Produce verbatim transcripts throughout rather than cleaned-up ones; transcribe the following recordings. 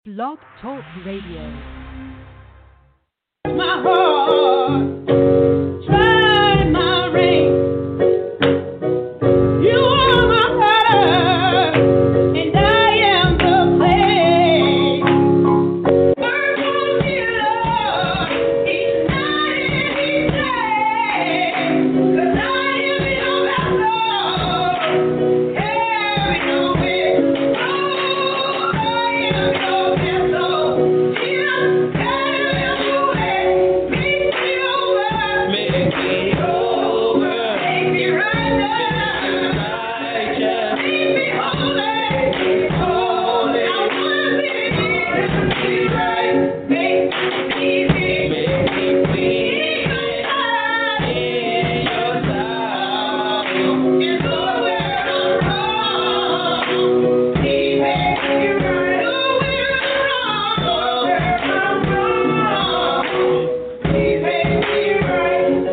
Blog Talk Radio. My heart, try my ring. You are my heart, and I am the clay. Work on me, Lord, each night and each day. 'Cause I am your vessel, carry no weight. Oh, I am your vessel. Jesus, carry away. Make me over. Make me over. Make me right now. Righteous. Make me holy. Holy. I wanna be right. Make me free. Make me free. In your sight. In your sight. And Lord, where I'm wrong, He makes me right. Lord, where I'm wrong, where I'm wrong, He makes me right.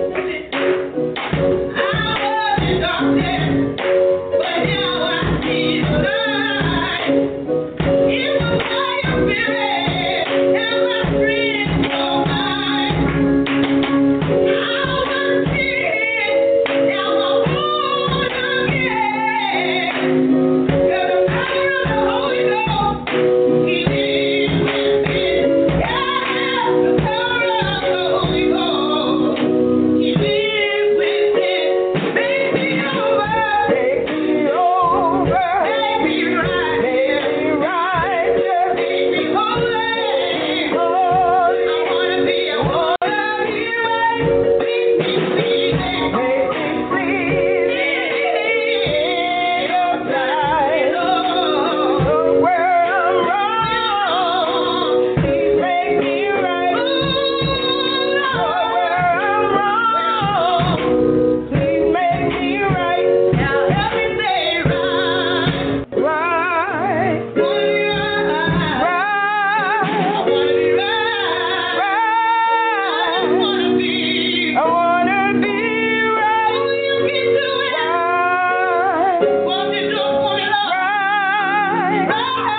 I was in darkness, but now I see the light. It was by your Spirit, and my friend so mine. I was sick, now I'm born again. You're the power of the Holy Ghost, He lives within. Yeah, the power of the Holy Ghost, He lives within. Make me over. Make me over. Make me right. Make me righteous. Make me holy. Holy. I wanna be a wanna be right. Make me free. Make me free. In your sight. Lord, where I'm wrong, Please make me right. Lord, where I'm wrong, Please make me right. Now help me say right. Right. Wanna be right. Right. I wanna be right. Right. I wanna be. I wanna be right. Oh, you can do it. Right. Won't you do it for me, Lord? Right.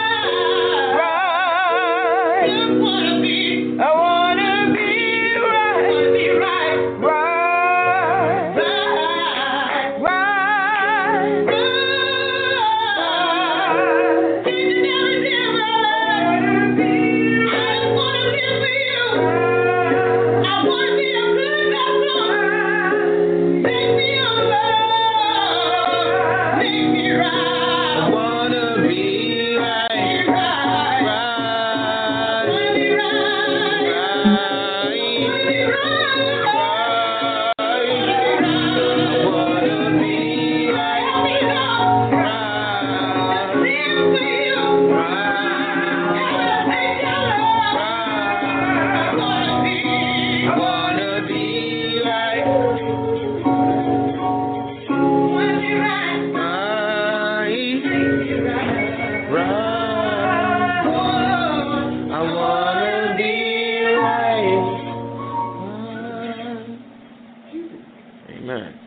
Right. Just wanna be. I wanna be right. Wanna be right. Right. Right. Right. Right. Each and every day of my life. Wanna be right. I just wanna live for you. Right. I wanna be a good vessel. Make me over. Make me right. I wanna be right. Right. Right. Wanna be right. Right. Wanna be right. Right. I wanna be right. Help me, Lord. Right. Just live for you. Right. And take your love. Right. I wanna be. I wanna be right. Wanna be right. Right. Make me right. Right. Oh, I wanna be right. Amen.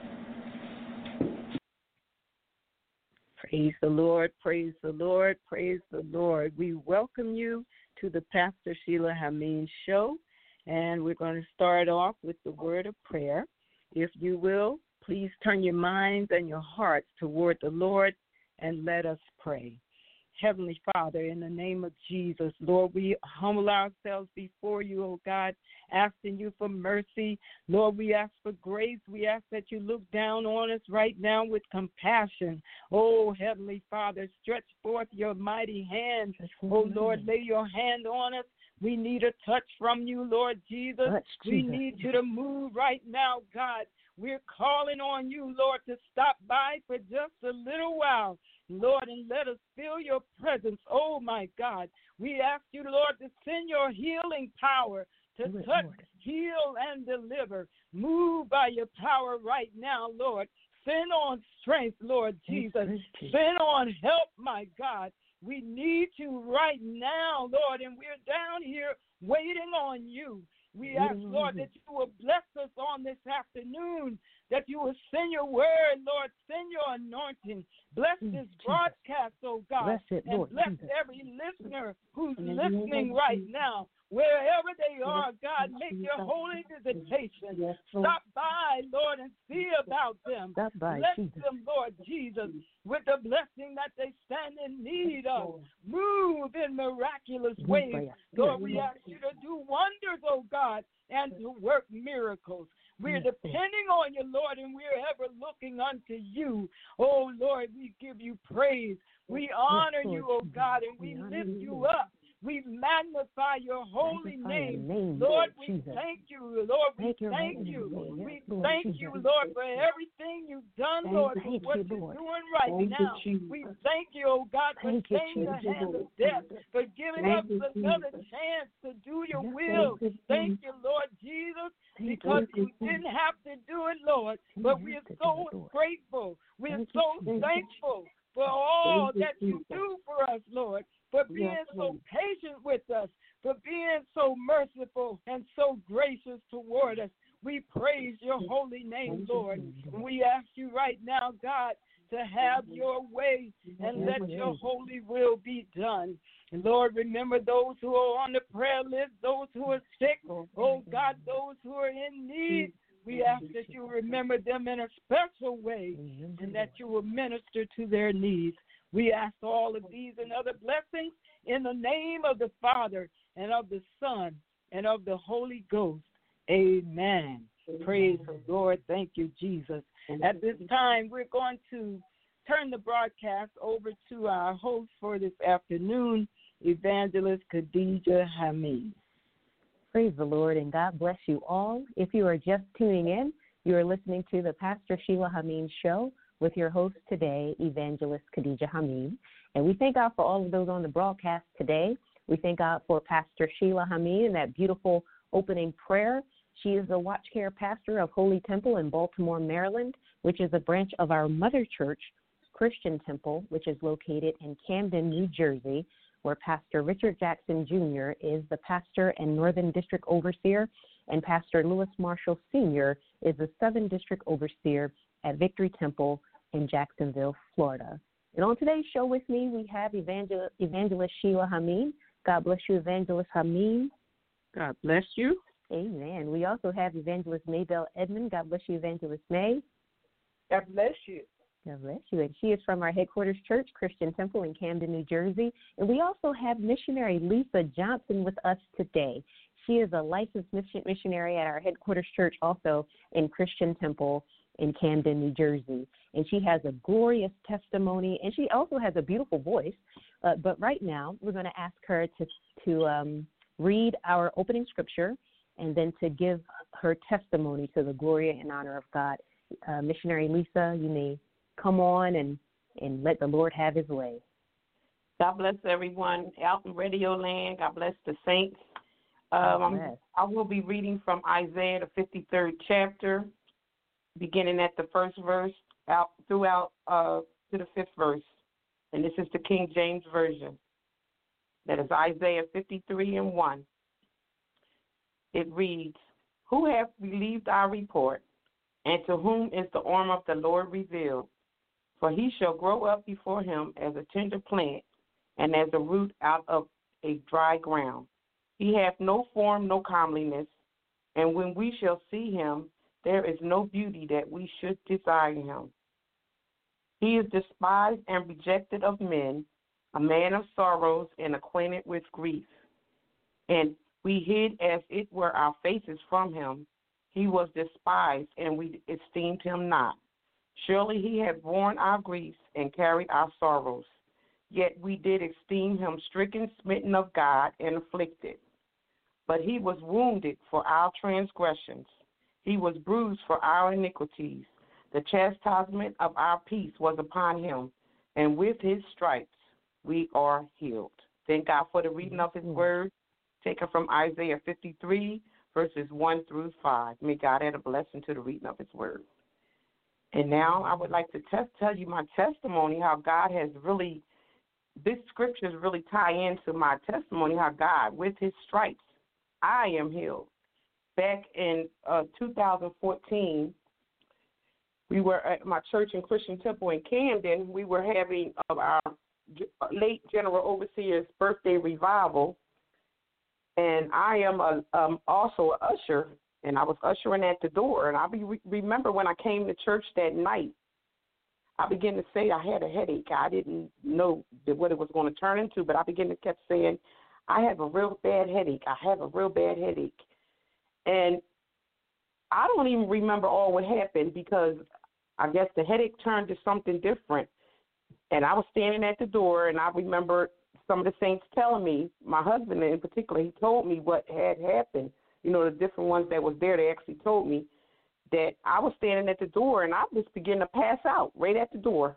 Praise the Lord, praise the Lord, praise the Lord. We welcome you to the Pastor Sheila Hameen Show, and we're going to start off with the word of prayer. If you will, please turn your minds and your hearts toward the Lord and let us pray. Heavenly Father, in the name of Jesus, Lord, we humble ourselves before you, oh God, asking you for mercy. Lord, we ask for grace. We ask that you look down on us right now with compassion. Oh, Heavenly Father, stretch forth your mighty hand. Oh, Lord, lay your hand on us. We need a touch from you, Lord Jesus. Touch, We Jesus. need you to move right now, God. We're calling on you, Lord, to stop by for just a little while, Lord, and let us feel your presence. Oh, my God. We ask you, Lord, to send your healing power to Do it, touch, Lord. heal, and deliver. Move by your power right now, Lord. Send on strength, Lord Jesus. Send on help, my God. We need you right now, Lord, and we're down here waiting on you. We ask, Lord, that you will bless us on this afternoon, that you will send your word, Lord, send your anointing. Bless this broadcast, oh God, bless it, and Lord, bless Jesus. every listener who's listening right now. Wherever they are, God, make your holy visitation. Stop by, Lord, and see about them. Stop by, Bless Jesus. them, Lord Jesus, with the blessing that they stand in need of. Move in miraculous ways. Lord, we ask you to do wonders, oh God, and to work miracles. We're depending on you, Lord, and we're ever looking unto you. Oh, Lord, we give you praise. We honor you, oh God, and we lift you up. We magnify your holy name. name. Lord, we Jesus. thank you. Lord, we Thank you, thank Lord. you. Yes, We Lord thank Jesus. you, Lord, for everything you've done, Lord, for Thank what you, you're Lord. doing right Thank you, now. Jesus. We thank you, oh God, for Thank you, staying the Jesus. hand of death, for giving Thank us you, another Jesus. chance to do your Yes, will. Thank you, Thank you, Lord Jesus, Thank because you, you didn't have to do it, Lord, You but didn't we're have to do so it, Lord. grateful. We're Thank you, so Jesus. thankful for all Thank you, that you Jesus. do for us, Lord, for being Yes, so Lord. patient with us, for being so merciful and so gracious toward us. We praise your holy name, Lord. And we ask you right now, God, to have your way and let your holy will be done. And Lord, remember those who are on the prayer list, those who are sick, oh God, those who are in need. We ask that you remember them in a special way and that you will minister to their needs. We ask all of these and other blessings in the name of the Father and of the Son and of the Holy Ghost. Amen. Praise the Lord. Thank you, Jesus. At this time, we're going to turn the broadcast over to our host for this afternoon, Evangelist Khadijah Hameen. Praise the Lord, and God bless you all. If you are just tuning in, you are listening to the Pastor Sheila Hameen Show with your host today, Evangelist Khadijah Hameen. And we thank God for all of those on the broadcast today. We thank God for Pastor Sheila Hameen and that beautiful opening prayer. She is the Watch Care Pastor of Holy Temple in Baltimore, Maryland, which is a branch of our mother church, Christian Temple, which is located in Camden, New Jersey, where Pastor Richard Jackson Junior is the pastor and Northern District Overseer, and Pastor Lewis Marshall Senior is the Southern District Overseer at Victory Temple in Jacksonville, Florida. And on today's show with me, we have Evangel- Evangelist Sheila Hameen. God bless you, Evangelist Hameen. God bless you. Amen. We also have Evangelist Maybelle Edmond. God bless you, Evangelist May. God bless you. God bless you. And she is from our headquarters church, Christian Temple in Camden, New Jersey. And we also have missionary Lisa Johnson with us today. She is a licensed missionary at our headquarters church, also in Christian Temple in Camden, New Jersey. And she has a glorious testimony, and she also has a beautiful voice. Uh, but right now, we're going to ask her to, to um, read our opening scripture and then to give her testimony to the glory and honor of God. Uh, missionary Lisa, you may come on and, and let the Lord have his way. God bless everyone out in Radio Land. God bless the saints. Um, I'm, I will be reading from Isaiah, the fifty-third chapter, beginning at the first verse out throughout uh, to the fifth verse. And this is the King James Version. That is Isaiah fifty-three and one. It reads, "Who hath believed our report, and to whom is the arm of the Lord revealed? For he shall grow up before him as a tender plant, and as a root out of a dry ground. He hath no form, no comeliness, and when we shall see him, there is no beauty that we should desire him. He is despised and rejected of men, a man of sorrows and acquainted with grief. And we hid as it were our faces from him. He was despised, and we esteemed him not. Surely he had borne our griefs and carried our sorrows. Yet we did esteem him stricken, smitten of God, and afflicted. But he was wounded for our transgressions. He was bruised for our iniquities. The chastisement of our peace was upon him, and with his stripes we are healed." Thank God for the reading of his word, taken from Isaiah fifty-three, verses one through five. May God add a blessing to the reading of his word. And now I would like to test, tell you my testimony, how God has really, this scriptures really tie into my testimony, how God, with his stripes, I am healed. back in uh, two thousand fourteen, we were at my church in Christian Temple in Camden. We were having uh, our late General Overseer's birthday revival, and I am a, um, also an usher, and I was ushering at the door. And I be, remember when I came to church that night, I began to say I had a headache. I didn't know what it was going to turn into, but I began to keep saying, I have a real bad headache. I have a real bad headache. And I don't even remember all what happened because I guess the headache turned to something different. And I was standing at the door, and I remember some of the saints telling me, my husband in particular, he told me what had happened. You know, the different ones that was there, they actually told me that I was standing at the door, and I just began to pass out right at the door.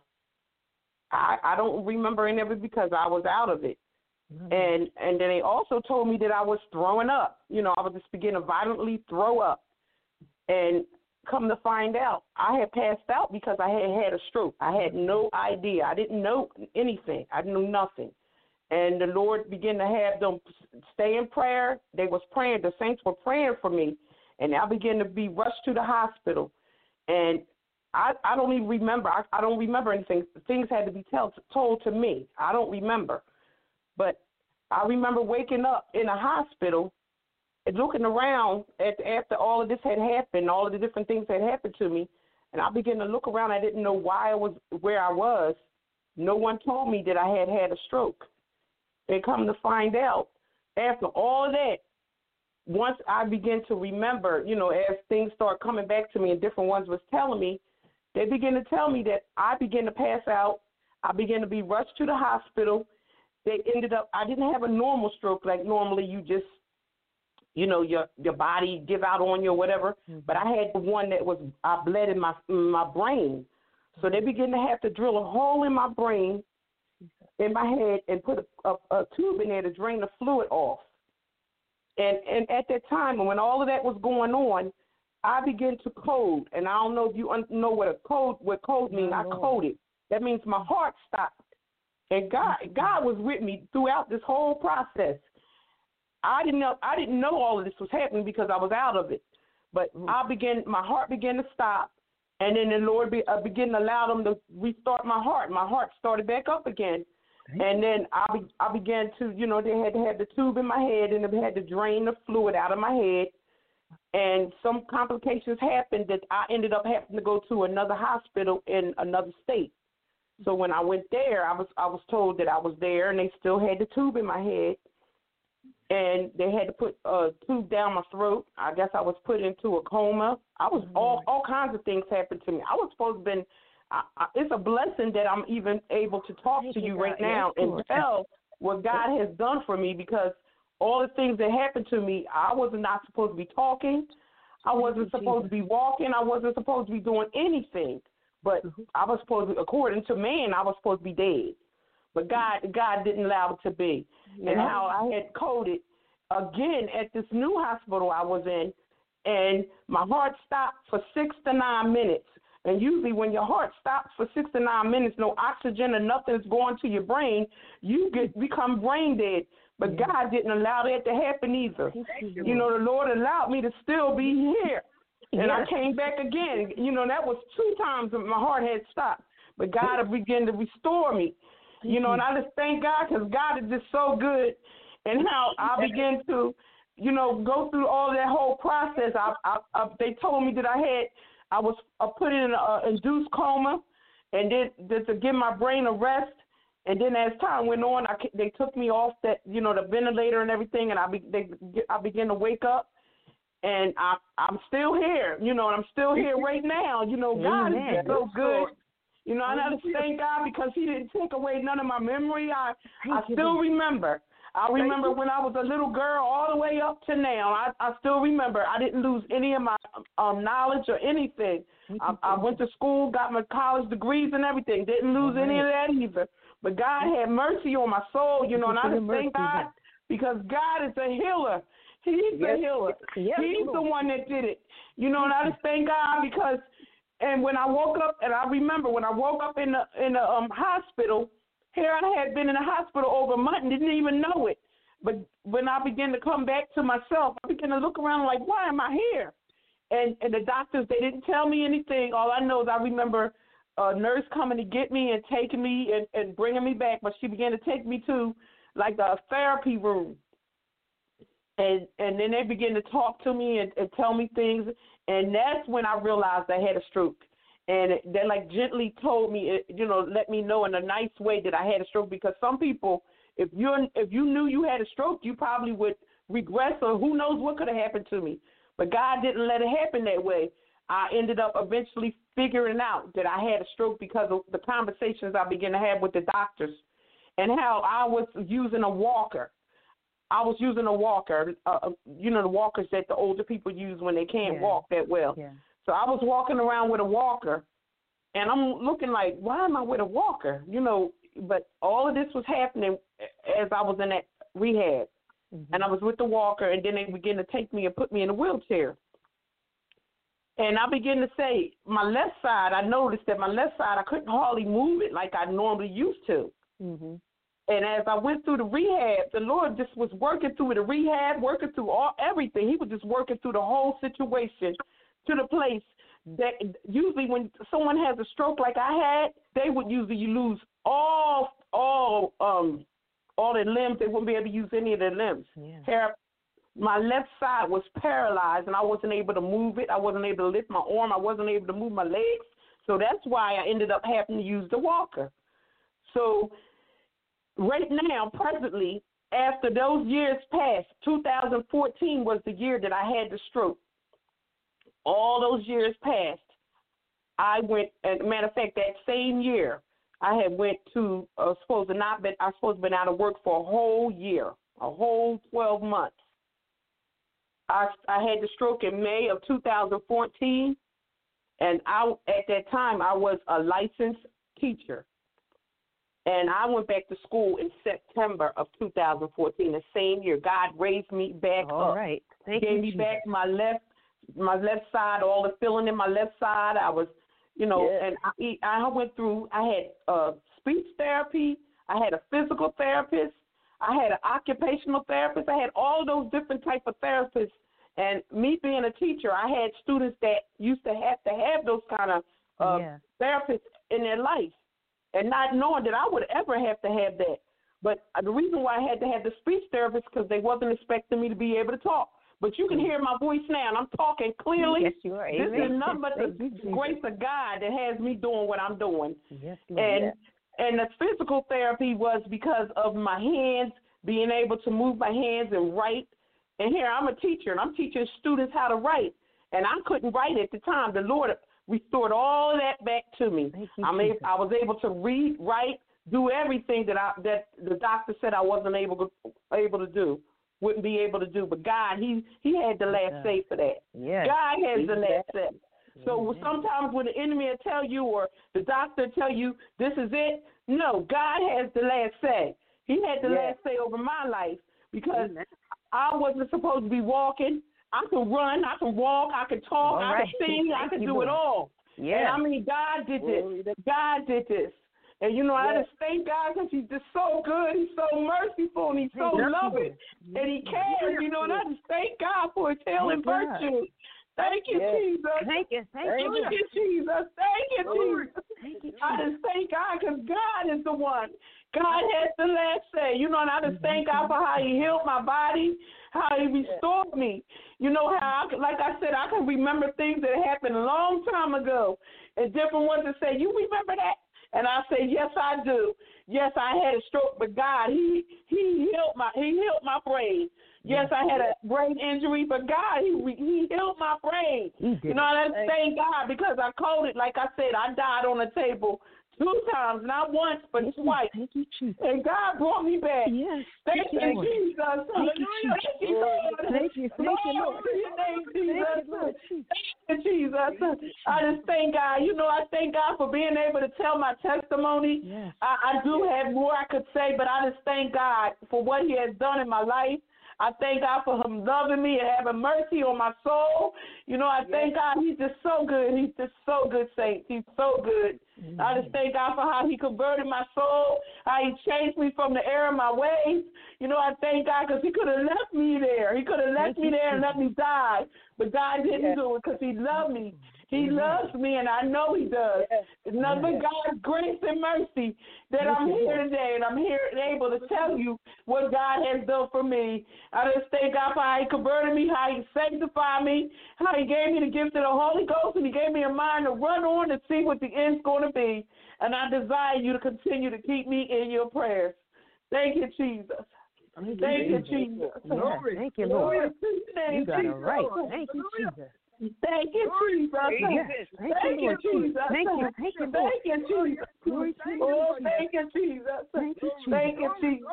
I, I don't remember any of it because I was out of it. Mm-hmm. And and then they also told me that I was throwing up. You know, I was just beginning to violently throw up. And come to find out, I had passed out because I had had a stroke. I had no idea. I didn't know anything. I knew nothing. And the Lord began to have them stay in prayer. They was praying. The saints were praying for me. And I began to be rushed to the hospital. And I, I don't even remember. I, I don't remember anything. Things had to be tell, told to me. I don't remember. But I remember waking up in a hospital and looking around at, after all of this had happened, all of the different things that happened to me. And I began to look around. I didn't know why I was where I was. No one told me that I had had a stroke. And come to find out, after all of that, once I began to remember, you know, as things start coming back to me and different ones was telling me, they began to tell me that I began to pass out. I began to be rushed to the hospital. They ended up, I didn't have a normal stroke like normally you just, you know, your your body give out on you or whatever. Mm-hmm. But I had the one that was, I bled in my, in my brain. So they began to have to drill a hole in my brain, in my head, and put a, a, a tube in there to drain the fluid off. And and at that time, when all of that was going on, I began to code. And I don't know if you un- know what a code, what code means. I coded. That means my heart stopped. And God, God was with me throughout this whole process. I didn't know, I didn't know all of this was happening because I was out of it. But I began, my heart began to stop, and then the Lord be, uh, began to allow them to restart my heart. My heart started back up again. And then I, be, I began to, you know, they had to have the tube in my head, and they had to drain the fluid out of my head. And some complications happened that I ended up having to go to another hospital in another state. So when I went there, I was I was told that I was there, and they still had the tube in my head, and they had to put a tube down my throat. I guess I was put into a coma. I was mm-hmm. all all kinds of things happened to me. I was supposed to have been. I, I, it's a blessing that I'm even able to talk Thank to you, you right now yes, and tell what God has done for me, because all the things that happened to me, I was not supposed to be talking. I wasn't supposed to be walking. I wasn't supposed to be doing anything. But I was supposed to, according to man, I was supposed to be dead. But God, God didn't allow it to be. Yeah. And how I had coded again at this new hospital I was in, and my heart stopped for six to nine minutes. And usually when your heart stops for six to nine minutes, no oxygen or nothing's going to your brain, you get become brain dead. But yeah. God didn't allow that to happen either. You. you know, the Lord allowed me to still be here. And yes. I came back again. You know, that was two times that my heart had stopped. But God began to restore me. You know, and I just thank God, because God is just so good. And how I began to, you know, go through all that whole process. I, I, I, they told me that I had, I was uh, put in an induced coma, and then to give my brain a rest. And then as time went on, I, they took me off that, you know, the ventilator and everything, and I, be, they, I began to wake up. And I, I'm still here, you know, and I'm still here right now. You know, God Amen. Is so good. You know, and I just thank God because he didn't take away none of my memory. I, I still remember. I remember when I was a little girl all the way up to now. I, I still remember. I didn't lose any of my um, knowledge or anything. I, I went to school, got my college degrees and everything. Didn't lose any of that either. But God had mercy on my soul, you know, and I just thank God because God is a healer. He's yes. the healer. Yes. He's the one that did it. You know, and I just thank God because, and when I woke up, and I remember when I woke up in the in the um, hospital, here I had been in the hospital over a month and didn't even know it. But when I began to come back to myself, I began to look around like, why am I here? And and the doctors, they didn't tell me anything. All I know is I remember a nurse coming to get me and taking me and, and bringing me back. But she began to take me to like a therapy room. And and then they began to talk to me and, and tell me things. And that's when I realized I had a stroke. And they like gently told me, you know, let me know in a nice way that I had a stroke, because some people, if you if you knew you had a stroke, you probably would regress, or who knows what could have happened to me. But God didn't let it happen that way. I ended up eventually figuring out that I had a stroke because of the conversations I began to have with the doctors and how I was using a walker. I was using a walker, uh, you know, the walkers that the older people use when they can't yeah. walk that well. Yeah. So I was walking around with a walker, and I'm looking like, why am I with a walker? You know, but all of this was happening as I was in that rehab. Mm-hmm. And I was with the walker, and then they began to take me and put me in a wheelchair. And I began to say, my left side, I noticed that my left side, I couldn't hardly move it like I normally used to. Mm-hmm. And as I went through the rehab, the Lord just was working through the rehab, working through all everything. He was just working through the whole situation to the place that usually when someone has a stroke like I had, they would usually lose all all um all their limbs. They wouldn't be able to use any of their limbs. Yeah. My left side was paralyzed, and I wasn't able to move it. I wasn't able to lift my arm. I wasn't able to move my legs. So that's why I ended up having to use the walker. So right now, presently, after those years passed, two thousand fourteen was the year that I had the stroke. All those years passed. I went, as a matter of fact, that same year, I had went to, uh, supposed to not been, I was supposed to been out of work for a whole year, a whole twelve months. I, I had the stroke in May of two thousand fourteen, and I, at that time, I was a licensed teacher. And I went back to school in September of two thousand fourteen, the same year. God raised me back all up. Right. Thank Gave you, me Jesus. back my left my left side, all the feeling in my left side. I was, you know, yeah. and I, I went through, I had uh, speech therapy. I had a physical therapist. I had an occupational therapist. I had all those different type of therapists. And me being a teacher, I had students that used to have to have those kind of uh, yeah. therapists in their life, and not knowing that I would ever have to have that. But the reason why I had to have the speech therapist because they wasn't expecting me to be able to talk. But you can hear my voice now, and I'm talking clearly. Yes, you are. This Amen. is nothing but the you, grace of God that has me doing what I'm doing. Yes, and and the physical therapy was because of my hands, being able to move my hands and write. And here I'm a teacher, and I'm teaching students how to write. And I couldn't write at the time. The Lord restored all of that back to me. Thank you, I mean, I was able to read, write, do everything that I that the doctor said I wasn't able to able to do. Wouldn't be able to do, but God, he he had the last say for that. Yes. God has the last say. So Amen. Sometimes when the enemy will tell you or the doctor tell you this is it, no, God has the last say. He had the yes. last say over my life because Amen. I wasn't supposed to be walking. I can run, I can walk, I can talk, all I right. can sing, I can do it all. Yeah. And I mean, God did this. God did this. And, you know, yes. I just thank God because he's just so good. He's so merciful, and he's so loving. Yes. And he cares, you know, and I just thank God for his healing virtue. Thank you, yes. Jesus. Thank you. Thank, thank you. you, Jesus. Thank you, Lord. Jesus. Thank you, Jesus. I just thank God because God is the one. God has the last say. You know, and I just thank God for how he healed my body, how he restored me. You know, how, I, like I said, I can remember things that happened a long time ago. And different ones that say, you remember that? And I say, yes, I do. Yes, I had a stroke, but God, he he healed my he healed my brain. Yes, I had a brain injury, but God, he he healed my brain. You know, and I thank God because I called it, like I said, I died on the table two times, not once, but twice. Thank you, Jesus. And God brought me back. Yes. Thank, thank you, Jesus. Thank you, Jesus. Thank you, Lord. Thank you, thank you, Lord. Thank you, Jesus. Thank you, Lord. Thank you, Jesus. I just thank God. You know, I thank God for being able to tell my testimony. Yes. I, I do have more I could say, but I just thank God for what he has done in my life. I thank God for him loving me and having mercy on my soul. You know, I thank God he's just so good. He's just so good, saints. He's so good. Mm-hmm. I just thank God for how he converted my soul, how he changed me from the error of my ways. You know, I thank God because he could have left me there. He could have left me there and let me die. But God didn't yes. do it because he loved me. He loves me, and I know he does. Yes. It's nothing but God's grace and mercy that yes. I'm here today, and I'm here and able to tell you what God has done for me. I just thank God for how he converted me, how he sanctified me, how he gave me the gift of the Holy Ghost, and he gave me a mind to run on and see what the end's going to be. And I desire you to continue to keep me in your prayers. Thank you, Jesus. Thank, Thank you, Jesus. Glory. Thank you, Lord. You got it right. Thank you, Jesus. Thank you, Jesus. Yes. Thank, thank you, Jesus. Thank you, thank you, Lord. Thank you, Jesus. Oh, thank you, Jesus. Thank you, Jesus. Thank you, Jesus.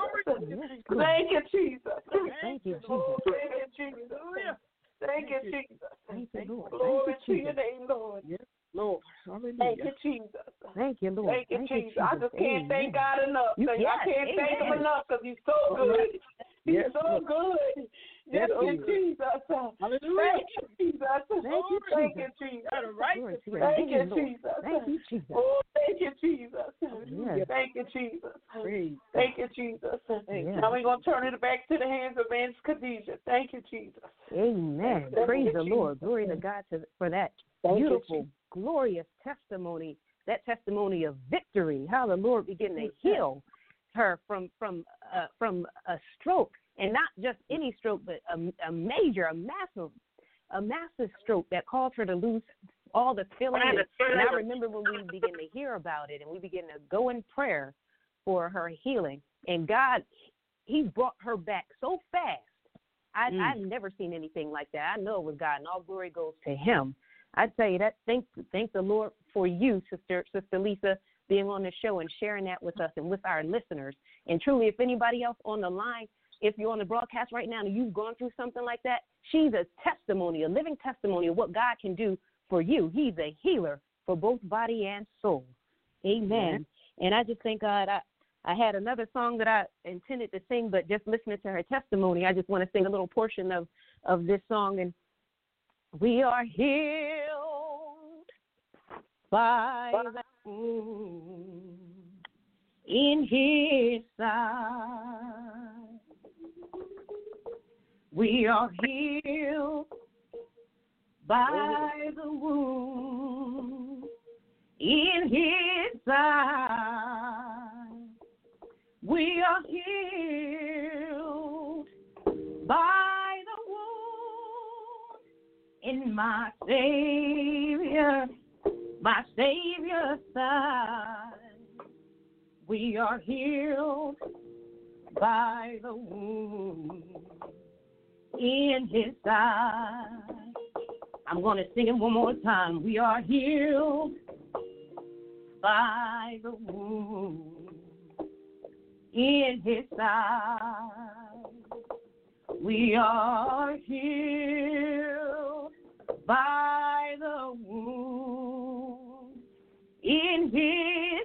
Thank you, Jesus. Thank you, Jesus. Oh, thank you, Jesus. Thank you, Jesus. Thank you, Lord. Glory to your name, Lord. Yes, Lord. Hallelujah. Thank you, Jesus. Thank you, Lord. Thank you, thank Jesus. You, Jesus. I just can't Amen. thank God enough. You, yes, I can't amen. thank him enough because he's so good. He's yes, so Lord. good. Yes, yes Jesus. Hallelujah. Thank you, Jesus. Thank you, Jesus. Thank you, Jesus. Right. Thank you, Jesus. Thank you, Jesus. Oh, thank you, Jesus. Yes. Thank you, Jesus. Praise. Thank you, Jesus. Yes. Now we're going to turn it back to the hands of Evangelist Khadijah. Thank you, Jesus. Amen. Thank Praise you, the Jesus. Lord. Glory to God to, for that Thank beautiful, you, glorious testimony, that testimony of victory, how the Lord began to heal her from from uh, from a stroke, and not just any stroke, but a, a major, a massive, a massive stroke that caused her to lose all the feeling. And, and I remember when we began to hear about it, and we began to go in prayer for her healing, and God, He brought her back so fast. I, mm. I've never seen anything like that. I know it was God, and all glory goes to Him. I tell you that. Thank, thank the Lord for you, Sister Sister Lisa, being on the show and sharing that with us and with our listeners. And truly, if anybody else on the line, if you're on the broadcast right now and you've gone through something like that, she's a testimony, a living testimony of what God can do for you. He's a healer for both body and soul. Amen. Yeah. And I just thank God. I, I had another song that I intended to sing, but just listening to her testimony, I just want to sing a little portion of, of this song. And we are healed by the wound in His side. We are healed by the wound in His side. We are healed by the wound in my Savior, my Savior's side. We are healed by the wound in His side. I'm going to sing it one more time. We are healed by the wound in His side. We are healed by the wound in His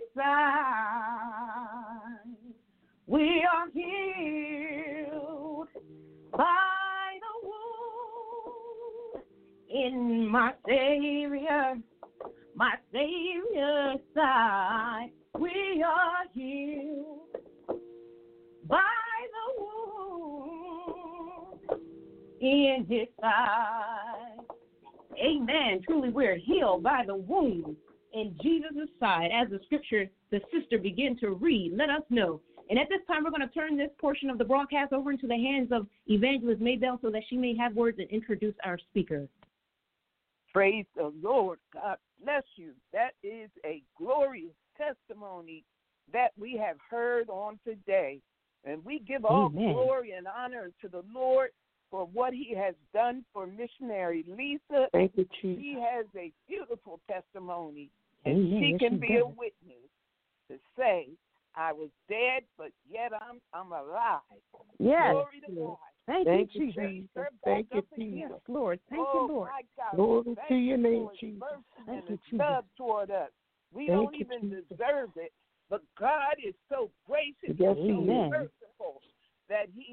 side. We are healed by the wound in my Savior, my Savior's side. We are healed by the wound in His side. Amen. Truly, we're healed by the wound in Jesus' side. As the scripture, the sister began to read, let us know. And at this time, we're going to turn this portion of the broadcast over into the hands of Evangelist Maybell so that she may have words and introduce our speaker. Praise the Lord. God bless you. That is a glorious testimony that we have heard on today. And we give all Amen. Glory and honor to the Lord for what He has done for missionary Lisa. Thank you, Jesus. She has a beautiful testimony, and Amen. she Yes, can she be does. a witness to say, I was dead, but yet I'm I'm alive. Yes. Glory to God. Thank, Thank you, you, Jesus. Jesus. Thank you, Jesus. Yes, Lord. Thank oh, you, Lord. My God. Glory Thank to your name, for His Jesus. mercy Thank and you, His Jesus. love toward us. We Thank don't you, even Jesus. deserve it, but God is so gracious Yes, and so Amen. merciful that He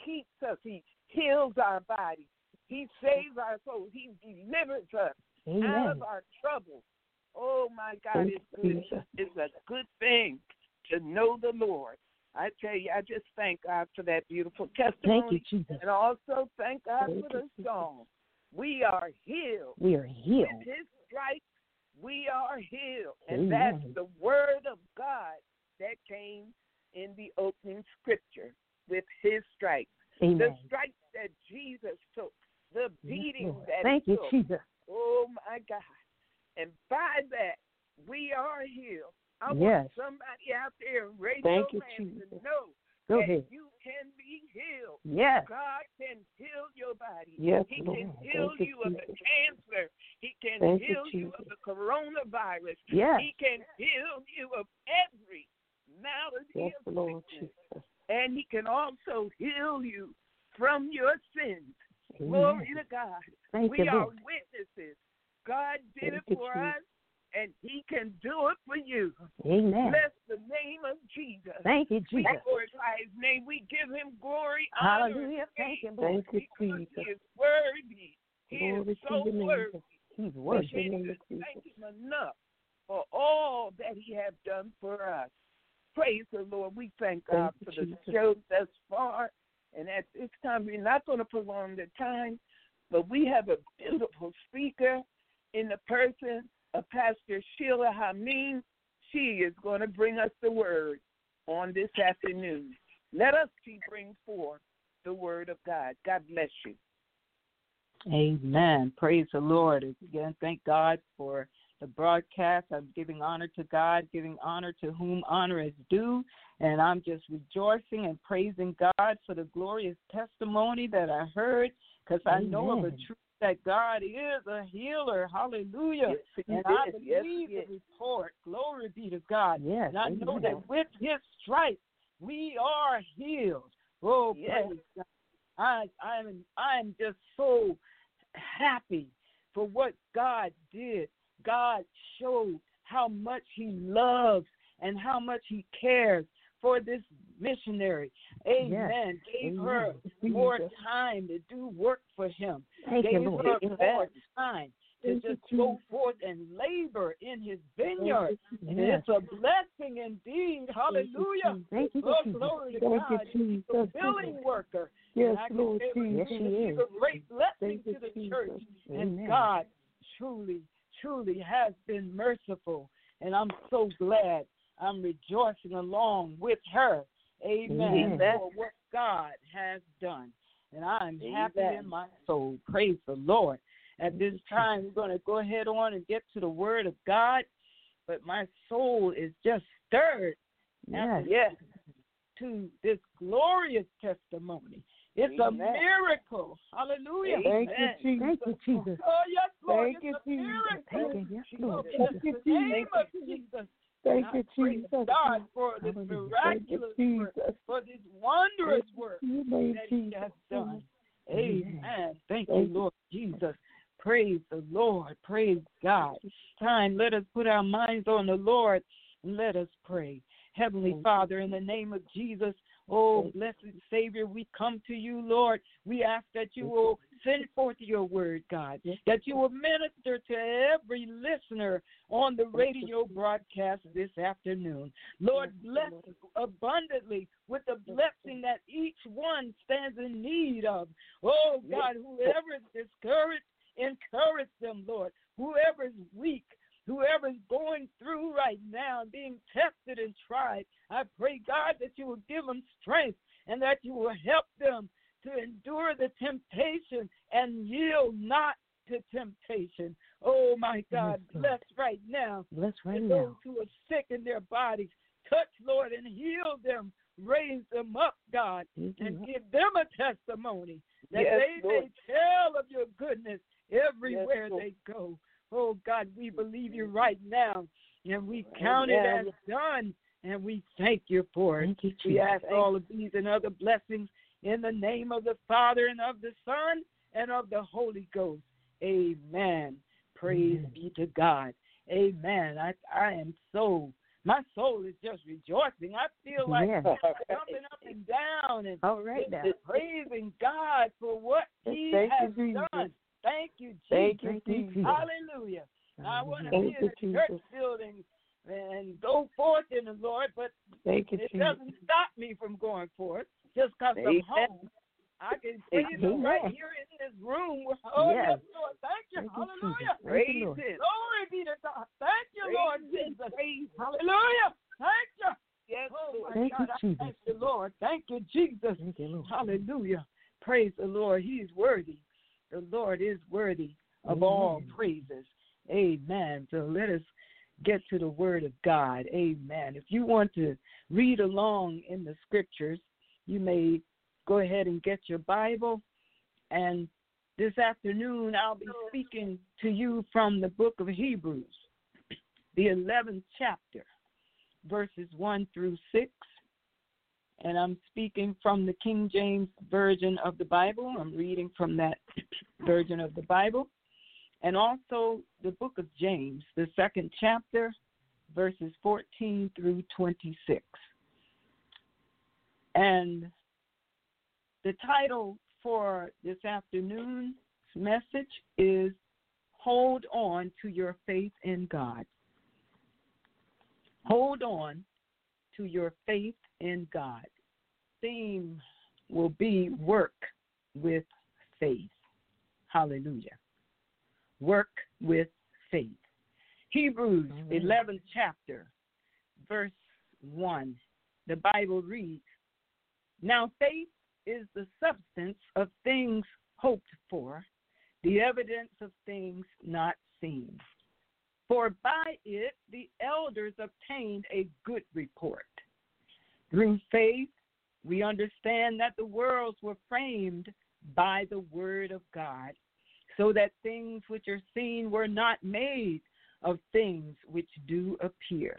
keeps us. He heals our body. He saves our souls. He delivers us Amen. out of our troubles. Oh, my God, it's good. It's a good thing to know the Lord. I tell you, I just thank God for that beautiful testimony. Thank you, Jesus. And also thank God Thank for the song. We are healed. We are healed. With his stripes, we are healed. Amen. And that's the word of God that came in the opening scripture with his stripes. Amen. The stripes that Jesus took, the beating yes, that Thank he you, took. Jesus. Oh, my God. And by that, we are healed. I Yes. want somebody out there in radio Thank you, land Jesus. to know Go that ahead. you can be healed. Yes. God can heal your body. Yes, He Lord. can heal Thank you, you of the Jesus. cancer. He can Thank you, heal you of Jesus. the coronavirus. Yes. He can heal you of every malady Yes, of Lord sickness. Jesus. And he can also heal you from your sins. Amen. Glory to God. Thank we you, are Lord. witnesses. God did Thank it you, for Jesus. us, and he can do it for you. Amen. Bless the name of Jesus. Thank you, We Jesus. glorify his name. We give him glory, honor, Hallelujah. and Thank you, praise Lord. Thank you, because Jesus. he is worthy. He Glory is to so your name. worthy. He's We worthy. Bless your can't name, just Jesus. thank him enough for all that he has done for us. Praise the Lord. We thank God Thank you, for the Jesus. show thus far. And at this time, we're not going to prolong the time, but we have a beautiful speaker in the person of Pastor Sheila Hameen. She is going to bring us the word on this afternoon. Let us see bring forth the word of God. God bless you. Amen. Praise the Lord. Again, thank God for the broadcast. I'm giving honor to God, giving honor to whom honor is due. And I'm just rejoicing and praising God for the glorious testimony that I heard, because I know of a Amen. truth that God is a healer. Hallelujah. Yes, he and I is. believe Yes, he the is. report. Glory be to God. Yes. And I know Amen. that with his stripes we are healed. Oh, Yes. praise God. I I am I am just so happy for what God did. God showed how much he loves and how much he cares for this missionary. Amen. Yes. Gave Amen. her more time to do work for him. Thank Gave you, Lord. her Amen. more time to Thank you, just go forth and labor in his vineyard. And Yes. it's a blessing indeed. Hallelujah. Thank you, Oh, Jesus. glory to Thank you, God. He's a billing worker. Yes, and I can Lord say it Yes, was he is. a great blessing Thank you, to the Jesus. church. Amen. And God truly, truly has been merciful. And I'm so glad. I'm rejoicing along with her. Amen. Amen. For what God has done. And I'm happy Amen. in my soul. Praise the Lord. At this time, we're going to go ahead on and get to the Word of God. But my soul is just stirred Yes. Yes. to this glorious testimony. It's a Amen. miracle. Hallelujah. Thank you, Amen. Jesus. Thank you, Jesus. Oh, yes, Lord. Thank it's you, a Jesus. miracle. Thank you. Yes, Lord. Oh, bless Jesus. the name of Jesus. Thank And you, I praise Jesus. God for this Hallelujah. Thank you, miraculous work, Jesus. for this wondrous work You made that he Jesus. has done. Amen. Amen. Thank Thank you, you. Lord Jesus. Praise the Lord. Praise God. Time, let us put our minds on the Lord and let us pray. Heavenly Father, in the name of Jesus, oh, blessed Savior, we come to you, Lord. We ask that you will send forth your word, God, that you will minister to every listener on the radio broadcast this afternoon. Lord, bless abundantly with the blessing that each one stands in need of. Oh, God, whoever is discouraged, encourage them, Lord. Whoever is weak, whoever is going through right now, being tested and tried, I pray, God, that you will give them strength and that you will help them to endure the temptation and yield not to temptation. Oh, my God, Yes, bless right now. Bless right And now. those who are sick in their bodies, touch, Lord, and heal them. Raise them up, God, Thank you. and give them a testimony that Yes, they Lord. may tell of your goodness everywhere Yes, Lord. they go. Oh, God, we believe you right now, and we count it Amen. as done, and we thank you for it. Thank you, We Jesus. ask all of these and other blessings in the name of the Father and of the Son and of the Holy Ghost. Amen. Praise Amen. be to God. Amen. I, I am so My soul is just rejoicing. I feel like Yes. jumping up and down and All right now. praising God for what He Thank you, has Jesus. done. Thank you, Jesus. Thank you, Thank you, Jesus. Jesus. Hallelujah. I want to Thank be in you, a church Jesus. building and go forth in the Lord, but Thank you, it Jesus. doesn't stop me from going forth just because I'm Amen. home. I can praise Him Amen. right here in this room. Oh, yes, Yes. Lord. Thank you. Thank you, Hallelujah. Jesus. Thank you, Praise Lord. Him. Glory be to God. Thank you, Lord Praise Him. Jesus. Praise Him. Hallelujah. Thank you. Yes, Oh, Lord. my Thank you, God. I Jesus. Thank you, Lord. Thank you, Jesus. Thank you, Lord. Hallelujah. Praise the Lord. He's worthy. The Lord is worthy of Amen. all praises. Amen. So let us get to the word of God. Amen. If you want to read along in the scriptures, you may go ahead and get your Bible. And this afternoon, I'll be speaking to you from the book of Hebrews, the eleventh chapter, verses one through six. And I'm speaking from the King James Version of the Bible. I'm reading from that version of the Bible. And also the book of James, the second chapter, verses fourteen through twenty-six. And the title for this afternoon's message is Hold On to Your Faith in God. Hold on to your faith in God. Theme will be work with faith. Hallelujah. Work with faith. Hebrews Amen. eleventh chapter, verse one. The Bible reads, Now faith is the substance of things hoped for, the evidence of things not seen. For by it the elders obtained a good report. Through faith we understand that the worlds were framed by the word of God, so that things which are seen were not made of things which do appear.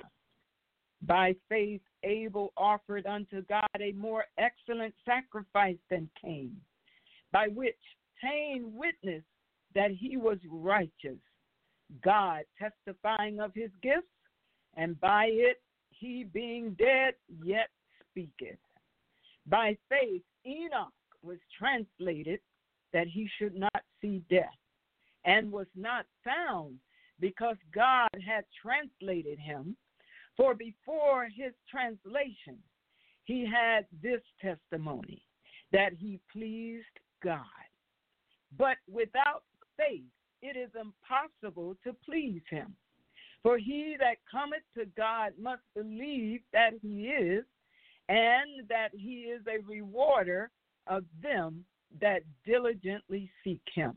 By faith Abel offered unto God a more excellent sacrifice than Cain, by which Cain witnessed that he was righteous, God testifying of his gifts, and by it he being dead yet speaketh. By faith Enoch was translated that he should not see death, and was not found because God had translated him. For before his translation he had this testimony, that he pleased God. But without faith it is impossible to please him. For he that cometh to God must believe that he is, and that he is a rewarder of them that diligently seek him.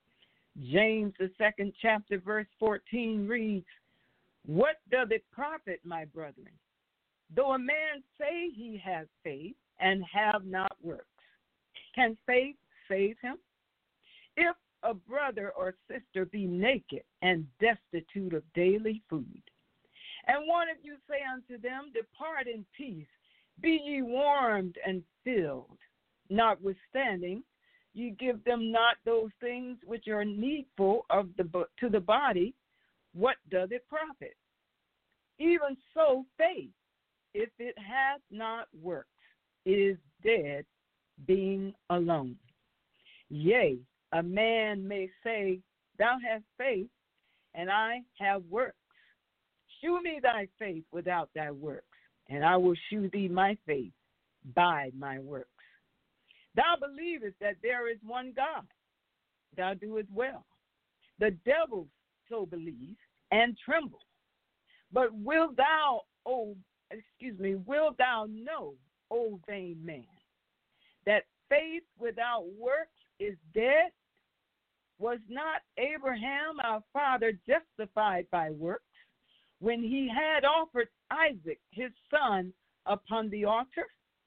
James, the second chapter, verse fourteen reads, What doth it profit, my brethren, though a man say he has faith and have not works? Can faith save him? If a brother or sister be naked and destitute of daily food, and one of you say unto them, Depart in peace, be ye warmed and filled, notwithstanding ye give them not those things which are needful of the to the body, what doth it profit? Even so faith, if it hath not works, is dead, being alone. Yea, a man may say, Thou hast faith, and I have works. Shew me thy faith without thy works, and I will shew thee my faith by my works. Thou believest that there is one God, thou doest well. The devils so believe and tremble. But wilt thou, oh, excuse me, wilt thou know, O vain man, that faith without works is dead? Was not Abraham our father justified by works when he had offered Isaac his son upon the altar?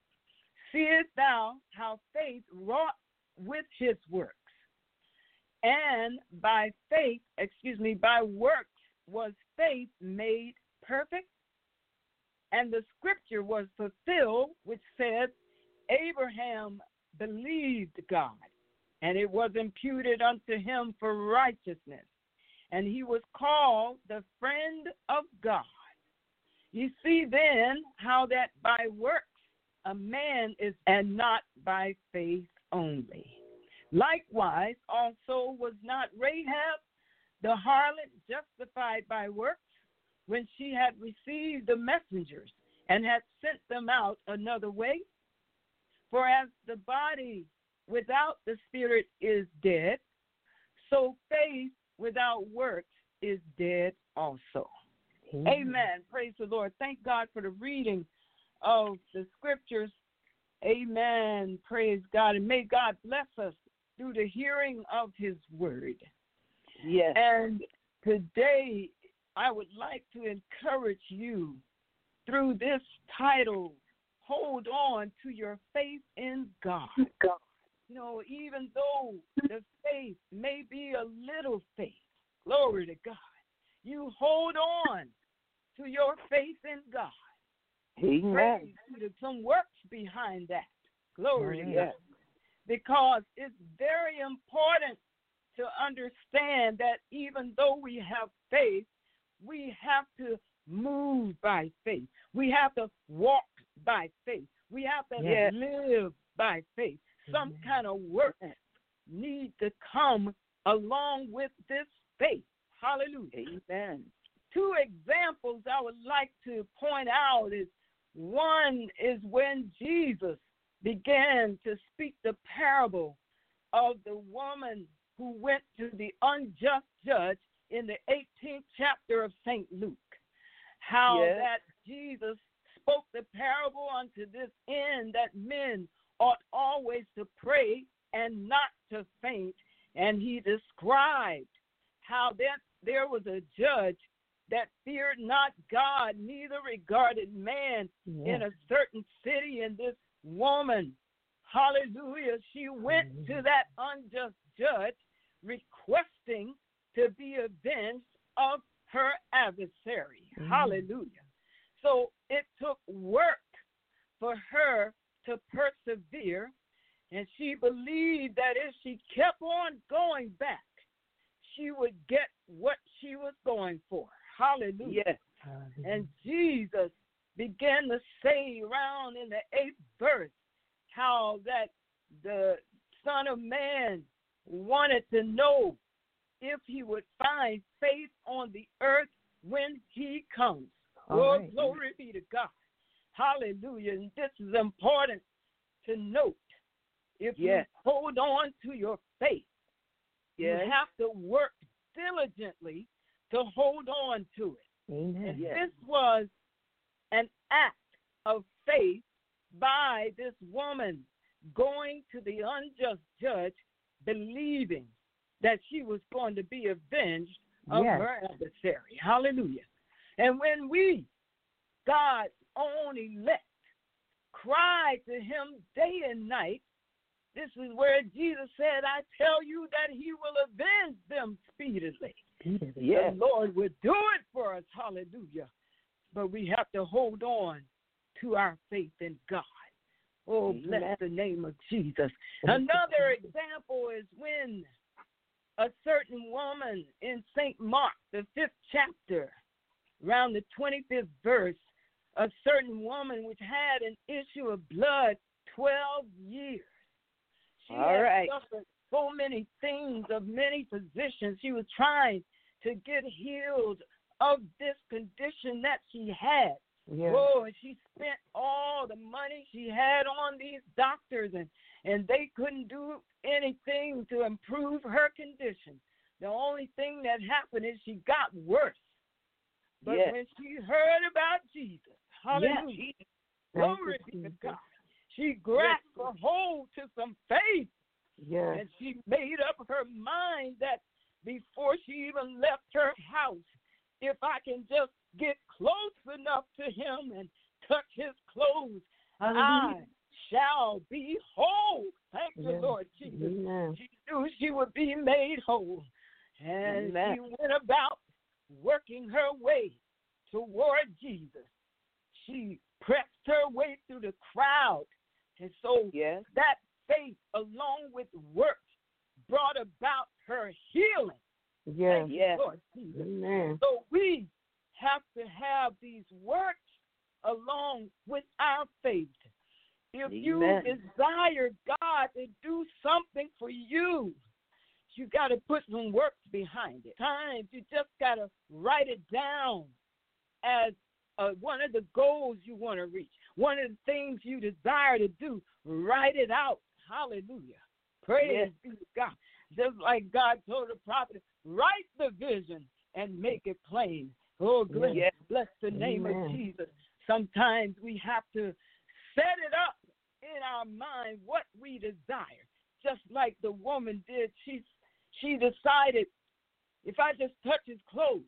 Seest thou how faith wrought with his works? And by faith, excuse me, by works was faith made perfect? And the scripture was fulfilled, which said, Abraham believed God, and it was imputed unto him for righteousness, and he was called the friend of God. You see then how that by works a man is, and not by faith only. Likewise, also was not Rahab the harlot justified by works when she had received the messengers and had sent them out another way? For as the body without the spirit is dead, so faith without works is dead also. Amen. Amen. Praise the Lord. Thank God for the reading of the scriptures. Amen. Praise God. And may God bless us through the hearing of his word. Yes. And today I would like to encourage you through this title, hold on to your faith in God. God. You know, even though the faith may be a little faith, glory to God, you hold on to your faith in God. Amen. Praise, there's some works behind that. Glory to God. Because it's very important to understand that even though we have faith, we have to move by faith. We have to walk by faith. We have to yes. live by faith. Some mm-hmm. kind of work need to come along with this faith. Hallelujah. Amen. Two examples I would like to point out is one is when Jesus began to speak the parable of the woman who went to the unjust judge in the eighteenth chapter of Saint Luke. How yes. that Jesus spoke the parable unto this end that men ought always to pray and not to faint. And he described how that there was a judge that feared not God, neither regarded man yes. in a certain city. And this woman, hallelujah, she went mm-hmm. to that unjust judge requesting to be avenged of her adversary. Mm-hmm. Hallelujah. So it took work for her to persevere, and she believed that if she kept on going back, she would get what she was going for. Hallelujah. Yes. And Jesus began to say around in the eighth verse how that the Son of Man wanted to know if he would find faith on the earth when he comes. Oh, right. Glory be to God. Hallelujah. And this is important to note. If yes. you hold on to your faith, yes. you have to work diligently to hold on to it. Amen. And yes. this was an act of faith by this woman going to the unjust judge, believing that she was going to be avenged of yes. her adversary. Hallelujah. And when we, God's own elect, cry to him day and night, this is where Jesus said, I tell you that he will avenge them speedily. Yes. The Lord will do it for us. Hallelujah. But we have to hold on to our faith in God. Oh, bless Amen. The name of Jesus. Another example is when a certain woman in Saint Mark, the fifth chapter, around the twenty-fifth verse, a certain woman which had an issue of blood twelve years. She All had right. suffered so many things of many physicians. She was trying to get healed of this condition that she had. Yeah. Oh, and she spent all the money she had on these doctors, and, and they couldn't do anything to improve her condition. The only thing that happened is she got worse. But yes. when she heard about Jesus, hallelujah, yes. glory be to God, she grasped yes. a hold to some faith. Yes. And she made up her mind that before she even left her house, if I can just get close enough to him and touch his clothes, I shall be whole. Thank yes. you, Lord Jesus. Amen. She knew she would be made whole. And Amen. She went about working her way toward Jesus. She pressed her way through the crowd. And so yes. that faith, along with works, brought about her healing. Yes. Thank you, yes. Lord Jesus. Amen. So we have to have these works along with our faith. If Amen. you desire God to do something for you, you got to put some work behind it. Times you just got to write it down as uh, one of the goals you want to reach, one of the things you desire to do. Write it out. Hallelujah. Praise Yes. be to God. Just like God told the prophet, write the vision and make it plain. Oh, bless, Yes. bless the name Amen. of Jesus. Sometimes we have to set it up in our mind what we desire. Just like the woman did. She, she decided, if I just touch his clothes,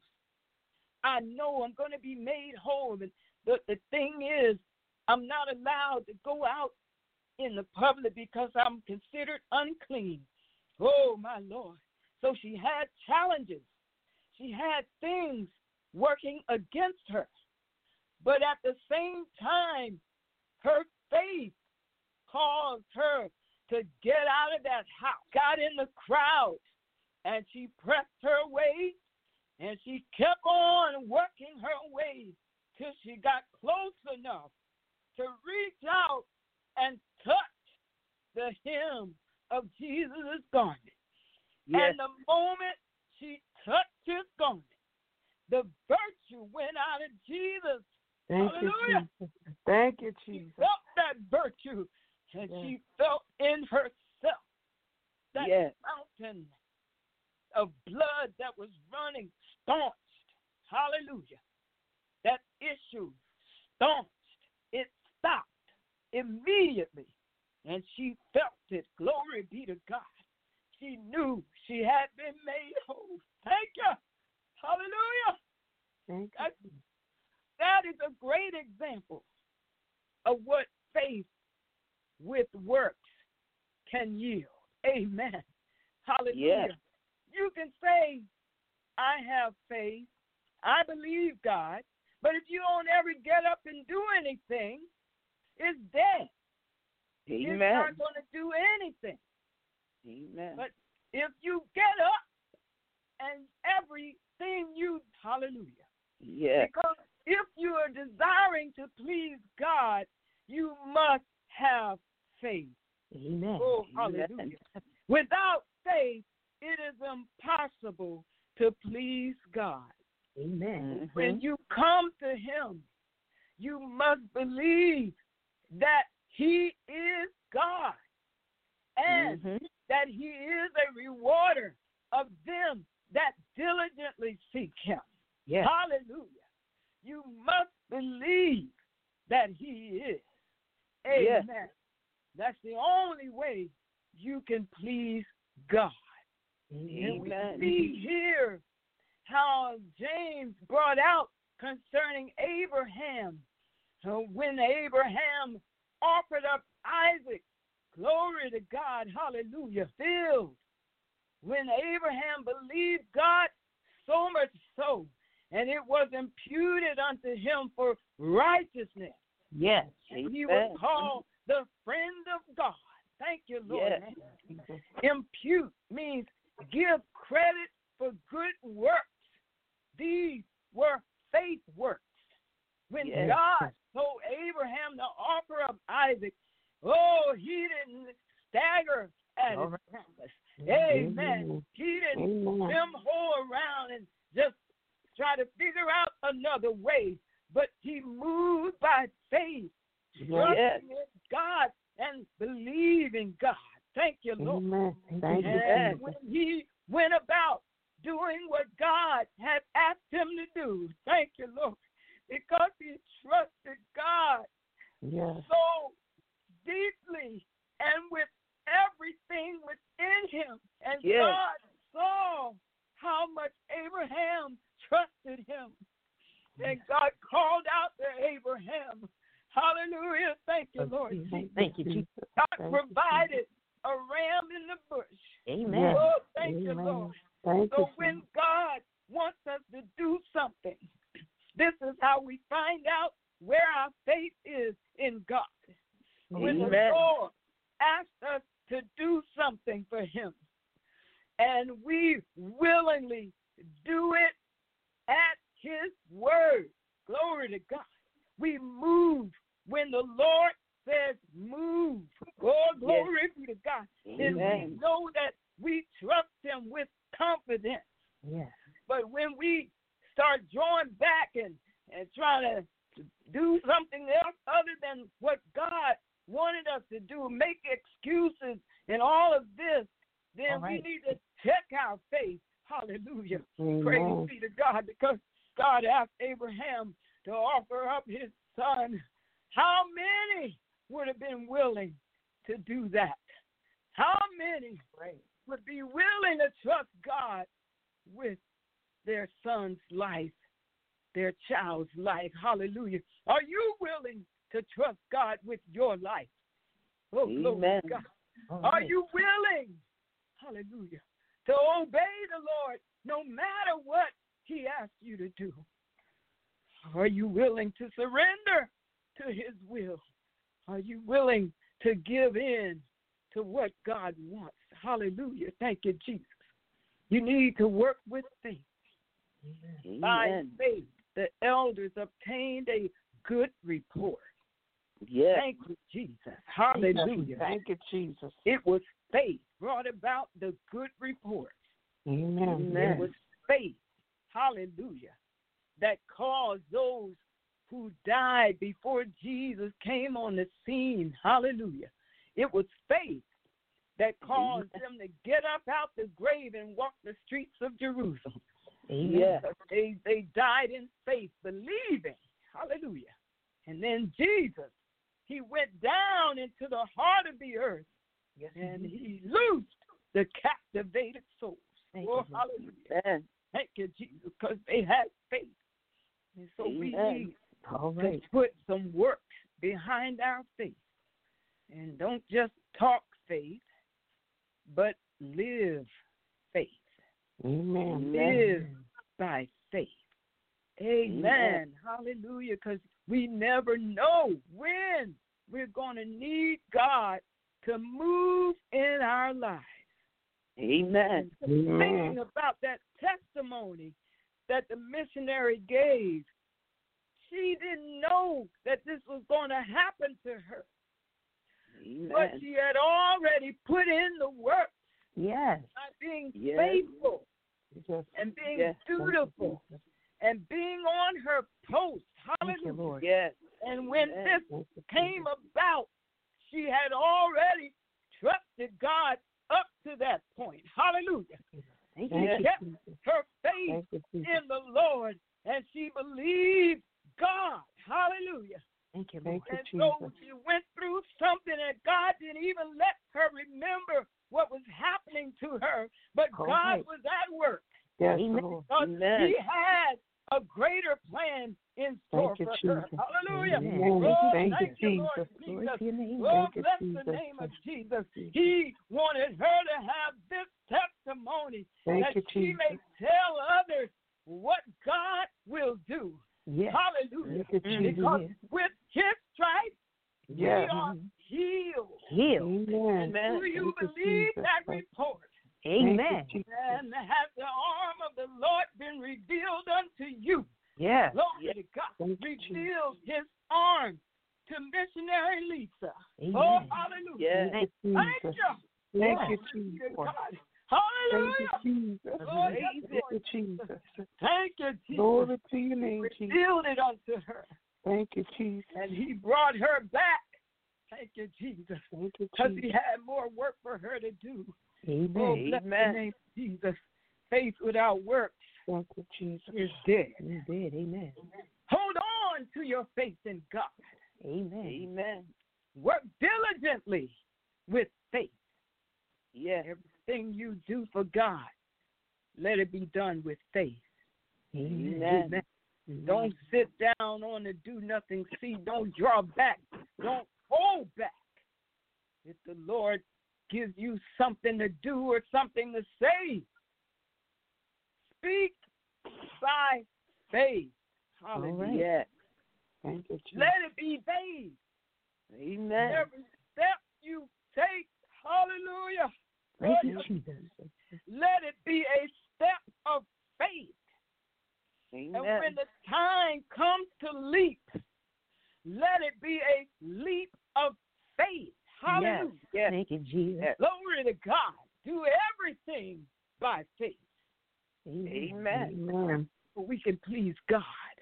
I know I'm going to be made whole. And the, the thing is, I'm not allowed to go out in the public because I'm considered unclean. Oh, my Lord. So she had challenges. She had things working against her. But at the same time, her faith caused her to get out of that house, got in the crowd, and she pressed her way, and she kept on working her way till she got close enough to reach out and touch the hem of Jesus' garment. Yes. And the moment she touched his garment, the virtue went out of Jesus. Thank Hallelujah. you, Jesus. Thank you, She Jesus. felt that virtue, and Yes. she felt in herself that Yes. fountain of blood that was running staunched. Hallelujah. That issue staunched. It stopped immediately, and she felt it. Glory be to God. She knew she had been made whole. Thank you. Hallelujah. Thank That, you. that is a great example of what faith with works can yield. Amen. Hallelujah. Yes. You can say, I have faith, I believe God, but if you don't ever get up and do anything, it's dead. It's Amen. not going to do anything. Amen. But if you get up and everything you, hallelujah. Yes. Because if you are desiring to please God, you must have faith. Amen. Oh, Amen. hallelujah. Without faith, it is impossible to please God. Amen. When Mhm. you come to him, you must believe that he is God and Mhm. that he is a rewarder of them that diligently seek him. Yes. Hallelujah. You must believe that he is. Yes. Amen. That's the only way you can please God. And we Amen. see here how James brought out concerning Abraham. So when Abraham offered up Isaac, glory to God, hallelujah, filled. When Abraham believed God, so much so, and it was imputed unto him for righteousness. Yes. And he Amen. was called the friend of God. Thank you, Lord. Yes. Impute means give credit for good works. These were faith works. When Yes. God told Abraham to offer up Isaac, oh, he didn't stagger at All his right. promise. Amen. Amen. He didn't Amen. simhole around and just try to figure out another way, but he moved by faith, Yes. trusting in God and believing God. Thank you, Lord. Amen. Thank you, And Jesus. when he went about doing what God had asked him to do, thank you, Lord, because he trusted God Yes. so deeply and with everything within him. And Yes. God saw how much Abraham trusted him. And God called out to Abraham. Hallelujah. Thank you, Lord Jesus. Thank you, Jesus. God Thank you, provided a ram in the bush. Amen. Oh, thank you, Amen. Lord. Thank So you. when God wants us to do something, this is how we find out where our faith is in God. When the Amen. Lord asks us to do something for him, and we willingly do it at his word, glory to God, We move when the Lord says move. Oh, glory yes. be to God. Amen. And we know that we trust him with confidence. Yes. But when we start drawing back and, and trying to do something else other than what God wanted us to do, make excuses and all of this, then all right. we need to check our faith. Hallelujah. Amen. Praise be to God, because God asked Abraham to offer up his son. How many would have been willing to do that? How many right. would be willing to trust God with their son's life, their child's life? Hallelujah. Are you willing to trust God with your life? Oh, glory to God. Right. Are you willing, hallelujah, to obey the Lord no matter what he asks you to do? Are you willing to surrender to his will? Are you willing to give in to what God wants? Hallelujah. Thank you, Jesus. You need to work with faith. Amen. By faith, the elders obtained a good report. Yes. Thank you, Jesus. Hallelujah. Thank you, Jesus. It was faith brought about the good report. Amen. It was faith, hallelujah, that caused those who died before Jesus came on the scene, hallelujah. It was faith that caused Amen. them to get up out the grave and walk the streets of Jerusalem. Amen. Yes. They, they died in faith, believing, hallelujah. And then Jesus, he went down into the heart of the earth, yes, and he loosed the captivated souls. Thank oh, you, hallelujah. Amen. Thank you, Jesus, because they had faith. And so Amen. we need All right. to put some work behind our faith. And don't just talk faith, but live faith. Amen. Live Amen. by faith. Amen. Amen. Hallelujah, because we never know when we're going to need God to move in our lives. Amen. Amen. Thinking about that testimony that the missionary gave, she didn't know that this was going to happen to her. Amen. But she had already put in the work. Yes. By being yes. faithful yes. and being yes. dutiful and being on her post. Hallelujah. You, Lord. Yes. And when yes. this came about, she had already trusted God up to that point. Hallelujah. Thank she you. kept her faith you, in the Lord, and she believed God. Hallelujah. Thank you, Lord. And you, so she went through something that God didn't even let her remember what was happening to her, but All God right. was at work. Yes, Amen. Lord. Because Amen. he had a greater plan in store thank you, for Jesus. her. Hallelujah. Amen. Oh, thank, thank you, you, Lord Jesus. Jesus. Oh, oh you, bless Jesus. the name of Jesus. He wanted her to have this testimony Thank that you, she Jesus. may tell others what God will do. Yes. Hallelujah. Thank you, Because Jesus. with his stripes, Yes. we are healed. Healed. Amen. And do you Thank believe you, that report? Amen. You, And has the arm of the Lord been revealed unto you? Yes. Glory yes. to God. Thank Revealed his arm to missionary Lisa. Amen. Oh, hallelujah. Yes. Thank you. Thank you, Glory Jesus. to God. Thank Hallelujah. you, Jesus. Oh, Thank yes, you, Lord Jesus. Thank you, Jesus. Glory to your name, Jesus. Revealed it unto her. Thank you, Jesus. And he brought her back. Thank you, Jesus. Thank you, Because Jesus. he had more work for her to do. Amen. Oh, bless Amen. the name of Jesus. Faith without works Thank you, Jesus. is dead. You did. Amen. Hold on to your faith in God. Amen. Amen. Work diligently with faith. Yes. Everything you do for God, let it be done with faith. Amen. Amen. Don't sit down on the do nothing seat. Don't draw back. Don't hold back. If the Lord gives you something to do or something to say, speak by faith. Hallelujah. All right. Yes. Thank you, Jesus. Let it be faith. Amen. Every step you take, hallelujah. Thank Lord, you, Jesus. let it be a step of faith. Amen. And when the time comes to leap, let it be a leap of faith. Hallelujah. Yes. Thank you, Jesus. Glory to God. Do everything by faith. Amen. Amen. Amen. So we can please God.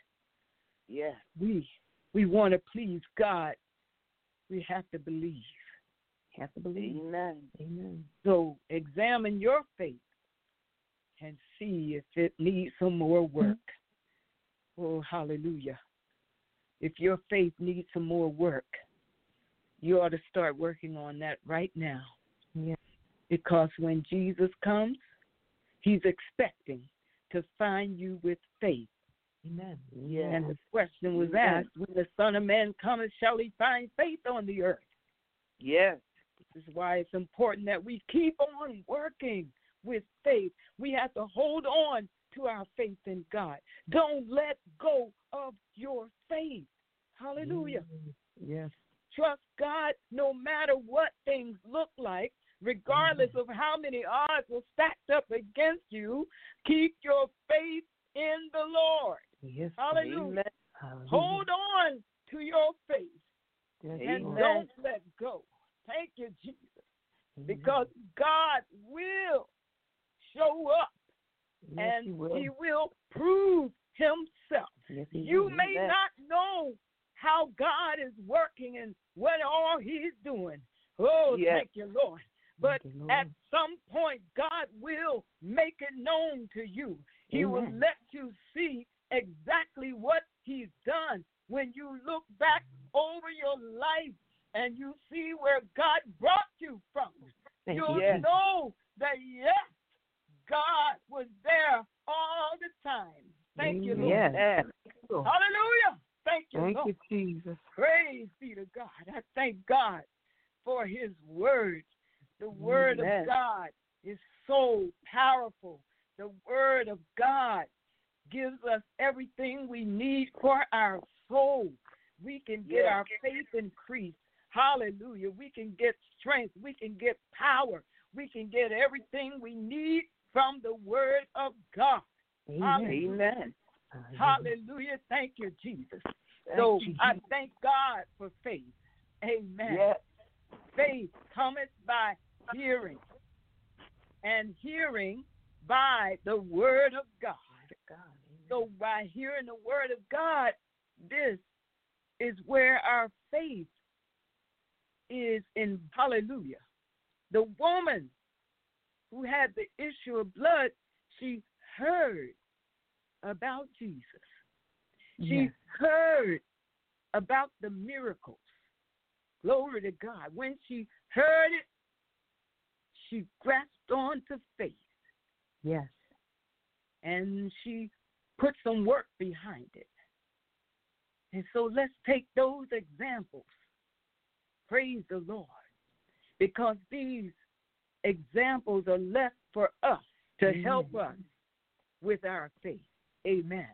Yes. We we want to please God. We have to believe. Have to believe. Amen. Amen. So examine your faith and see if it needs some more work. Oh, hallelujah. If your faith needs some more work, you ought to start working on that right now. Yeah. Because when Jesus comes, he's expecting to find you with faith. Amen. Yeah. And the question was Amen. asked, when the Son of Man cometh, shall he find faith on the earth? Yes. This is why it's important that we keep on working with faith. We have to hold on to our faith in God. Don't let go of your faith. Hallelujah. Yes. Trust God no matter what things look like, regardless of how many odds are stacked up against you. Keep your faith in the Lord. Yes. Hallelujah. Hallelujah. Hold on to your faith Yes. and Amen. don't let go. Thank you, Jesus. Amen. Because God will show up Yes, and he will. he will prove himself. Yes, he You will. may Amen. not know how God is working and what all he's doing. Oh, Yes. thank you, Lord. But Thank you, Lord. at some point, God will make it known to you. He will Amen. let you see exactly what he's done. When you look back over your life and you see where God brought you from, Thank you'll you. Yes. know that, yes, God was there all the time. Thank you, Lord. Yes. Yes. Hallelujah. Thank you, Thank Lord. you, Jesus. Praise be to God. I thank God for his word. The word Amen. of God is so powerful. The word of God gives us everything we need for our soul. We can get Yes. our faith increased. Hallelujah. We can get strength. We can get power. We can get everything we need from the word of God. Amen. Amen. Hallelujah. Thank you, Jesus. Thank So you, I Jesus. thank God for faith. Amen. Yes. Faith cometh by hearing, and hearing by the word of God. So by hearing the word of God, this is where our faith is in. Hallelujah. The woman who had the issue of blood, she heard about Jesus. She Yes. heard about the miracles. Glory to God. When she heard it, she grasped on to faith. Yes. And she put some work behind it. And so let's take those examples. Praise the Lord. Because these examples are left for us to Amen. help us with our faith. Amen.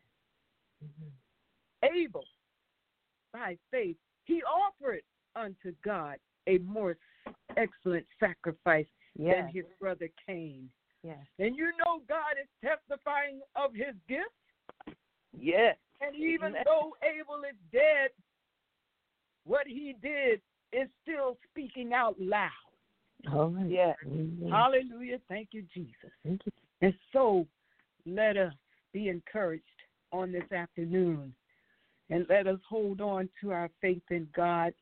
Mm-hmm. Abel, by faith, he offered unto God a more excellent sacrifice Yes. than his brother Cain. Yes. And you know God is testifying of his gift. Yes. And even Amen. though Abel is dead, what he did is still speaking out loud. All right. Yes. Amen. Hallelujah. Thank you, Jesus. Thank you. And so let us be encouraged on this afternoon, and let us hold on to our faith in God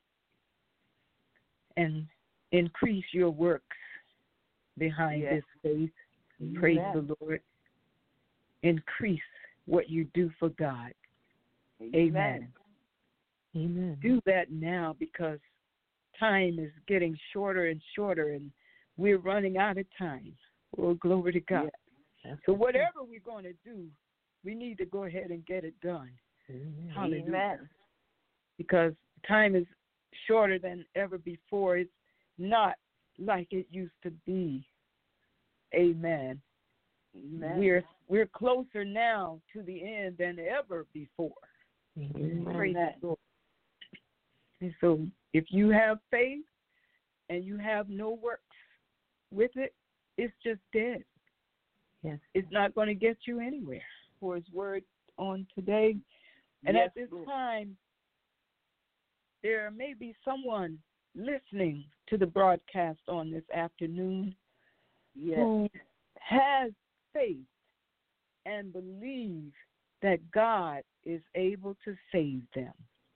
and increase your works behind Yes. this faith. Praise Amen. the Lord. Increase what you do for God. Amen. Amen. Amen. Do that now, because time is getting shorter and shorter, and we're running out of time. Oh, glory to God. Yes. So whatever we're going to do, we need to go ahead and get it done. Amen. Hallelujah. Amen. Because time is shorter than ever before. It's not like it used to be. Amen. Amen. We're we're closer now to the end than ever before. Amen. Praise Amen. the Lord. And so if you have faith and you have no works with it, it's just dead. Yes. It's not going to get you anywhere. For his word on today. And Yes, at this Lord. time, there may be someone listening to the broadcast on this afternoon Yes. who has faith and believe that God is able to save them.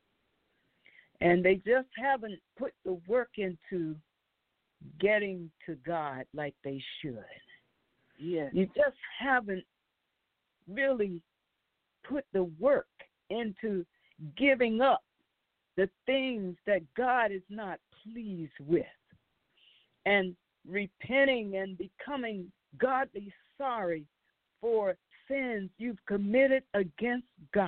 And they just haven't put the work into getting to God like they should. Yes. You just haven't really put the work into giving up the things that God is not pleased with and repenting and becoming godly sorry for sins you've committed against God.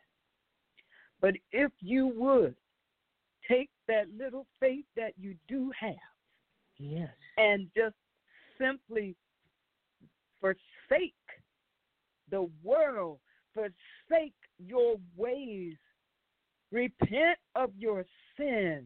But if you would take that little faith that you do have, yes, and just simply forsake the world, forsake your ways, repent of your sins,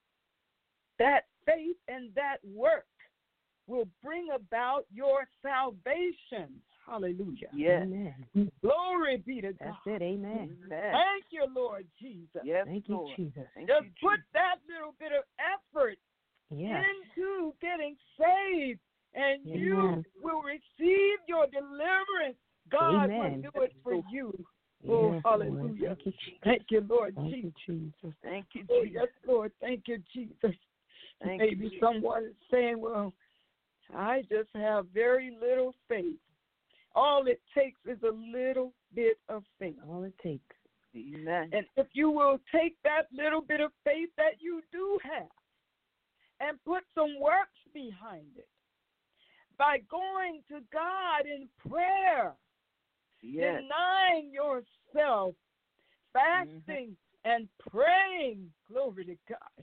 that faith and that work will bring about your salvation. Hallelujah. Yes. Amen. Glory be to God. That's it. Amen. Amen. Thank you, Lord Jesus. Yes, Thank you, Lord. Jesus. Thank Just you, put Jesus. that little bit of effort Yes. into getting saved, and Amen. you will receive your deliverance. God Amen. will do it for you. Yes, Oh, Lord. hallelujah. Thank you, Jesus. Thank you, Lord Thank Jesus. you, Jesus. Thank you, Oh, Jesus. yes, Lord. Thank you, Jesus. Thank Maybe you, Jesus. someone is saying, well, I just have very little faith. All it takes is a little bit of faith. All it takes. Amen. And if you will take that little bit of faith that you do have and put some works behind it by going to God in prayer, Yes. denying yourself, fasting and praying, glory to God,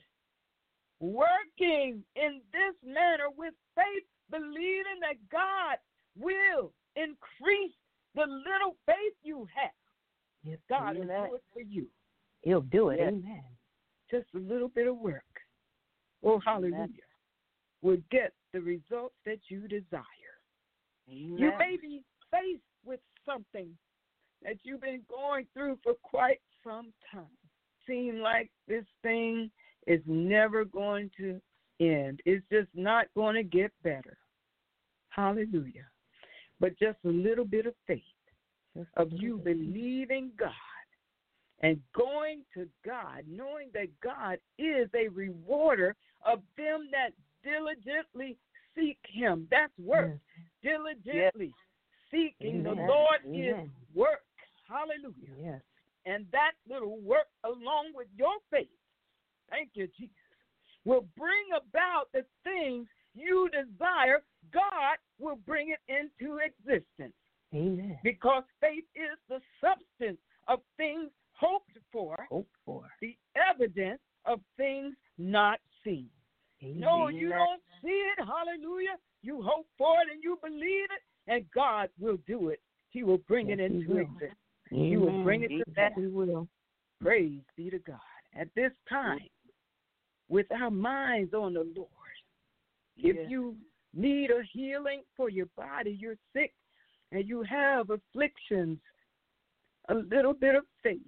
working in this manner with faith, believing that God will increase the little faith you have. Yes, God will amen. do it for you. He'll do it. Yes. Amen. Just a little bit of work. Oh, hallelujah. Amen. Will get the results that you desire. Amen. You may be faced with something that you've been going through for quite some time. Seem like this thing is never going to end. It's just not going to get better. Hallelujah. But just a little bit of faith Just of a you little bit. believing God and going to God, knowing that God is a rewarder of them that diligently seek him. That's work. Diligently seeking the Amen. Lord Amen. is work. Hallelujah. Yes. And that little work along with your faith, thank you, Jesus, will bring about the things you desire. God will bring it into existence. Amen. Because faith is the substance of things hoped for, Hope for. the evidence of things not seen. Amen. No, you don't see it. Hallelujah. You hope for it and you believe it, and God will do it. He will bring Yes, it he into will. existence. He will bring it to Yes, pass. he will. Praise be to God. At this time, with our minds on the Lord, if Yes. you need a healing for your body, you're sick, and you have afflictions, a little bit of faith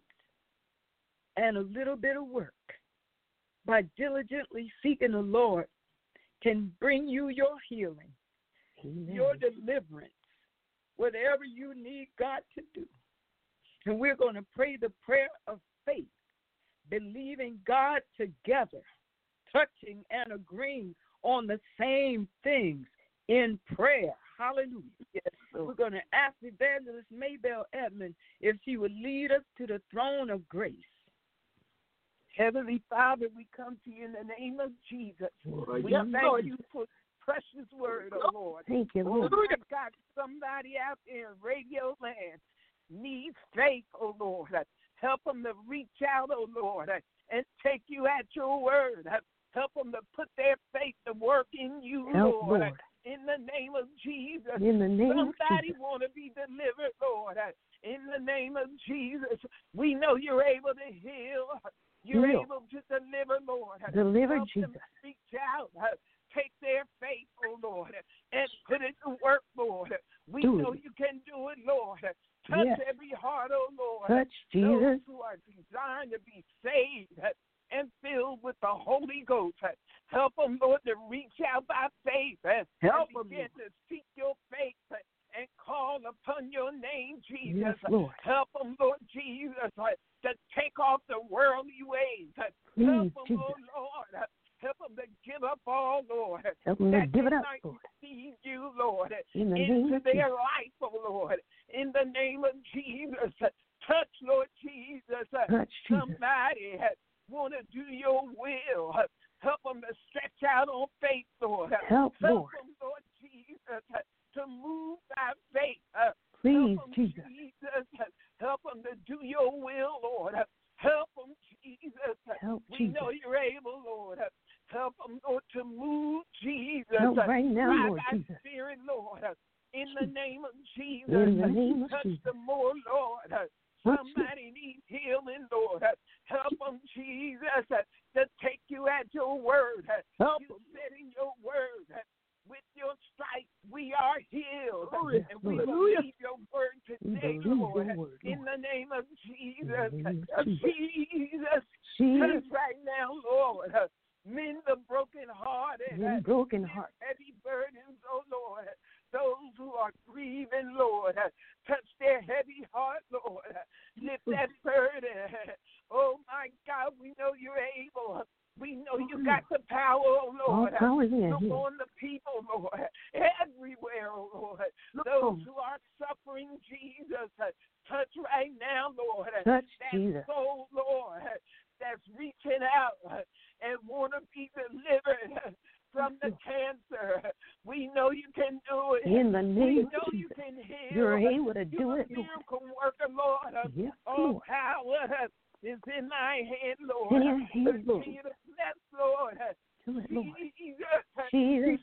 and a little bit of work by diligently seeking the Lord can bring you your healing, Amen. your deliverance, whatever you need God to do. And we're going to pray the prayer of faith, believing God together, touching and agreeing on the same things in prayer. Hallelujah. Yes, We're Lord. going to ask Evangelist Maybelle Edmond if she would lead us to the throne of grace. Heavenly Father, we come to you in the name of Jesus. Lord, We yes, thank Lord. you for precious word, oh Lord. Thank you, Oh, Lord. my God, somebody out there in radio land needs faith, oh Lord. Help them to reach out, oh Lord, and take you at your word. Help them to put their faith to work in you, Help, Lord. Lord. In the name of Jesus. In the name of Somebody Jesus. want to be delivered, Lord. In the name of Jesus. We know you're able to heal. You're Heal. able to deliver, Lord. Deliver, Help them Jesus. reach out. Take their faith, oh Lord, and put it to work, Lord. We Do know it. you can do it, Lord. Touch Yes. every heart, oh Lord. Touch, Those Jesus. who are designed to be saved and upon your name, Jesus. Yes, Lord. Help them, Lord Jesus, to take off the worldly ways. Please, Help them, Jesus. oh Lord. Help them to give up all, Lord. Help them to that give it they up, might Lord. receive you, Lord, In the name into of their Jesus. life, oh Lord. In the name of Jesus. Touch, Lord Jesus. Touch, Jesus. Somebody want to do your will. Help them to stretch out on faith, Lord. Help, Help Lord. them, Lord Jesus, to move by faith. Please, Help them, Jesus. Jesus. Help them to do your will, Lord. Help them, Jesus. Help, we Jesus. know you're able, Lord. Help them, Lord, to move, Jesus. Help right now, by Lord thy Jesus. Spirit, Lord. In the name of Jesus. In the name of Touch Jesus. them more, Lord. Touch Somebody needs healing, Lord. Help them, Jesus, to take you at your word. Help you said in your word, with your stripes we are healed. Oh, yes, and we Lord. believe your word We today, believe Lord. your word, In Lord. the name of Jesus. In the name of Jesus. Jesus. Jesus. Touch right now, Lord. Mend the brokenhearted. In broken Lift heart. heavy burdens, oh Lord. Those who are grieving, Lord. Touch their heavy heart, Lord. Lift that burden. Oh, my God, we know you're able. We know you got the power, oh Lord. All power is in Look here. on the people, Lord. Everywhere, oh Lord. Look Those on. who are suffering, Jesus. Touch right now, Lord. Touch, that Jesus. soul, Lord, that's reaching out and want to be delivered from the cancer. We know you can do it. In the we name of know you Jesus. can heal. You're able to You're do a it, Lord. miracle worker, Lord. Yes, All Lord. power is in thy hand, Lord. In your hand, Lord. Continue to bless, Lord. Do it, Lord. Jesus. Jesus.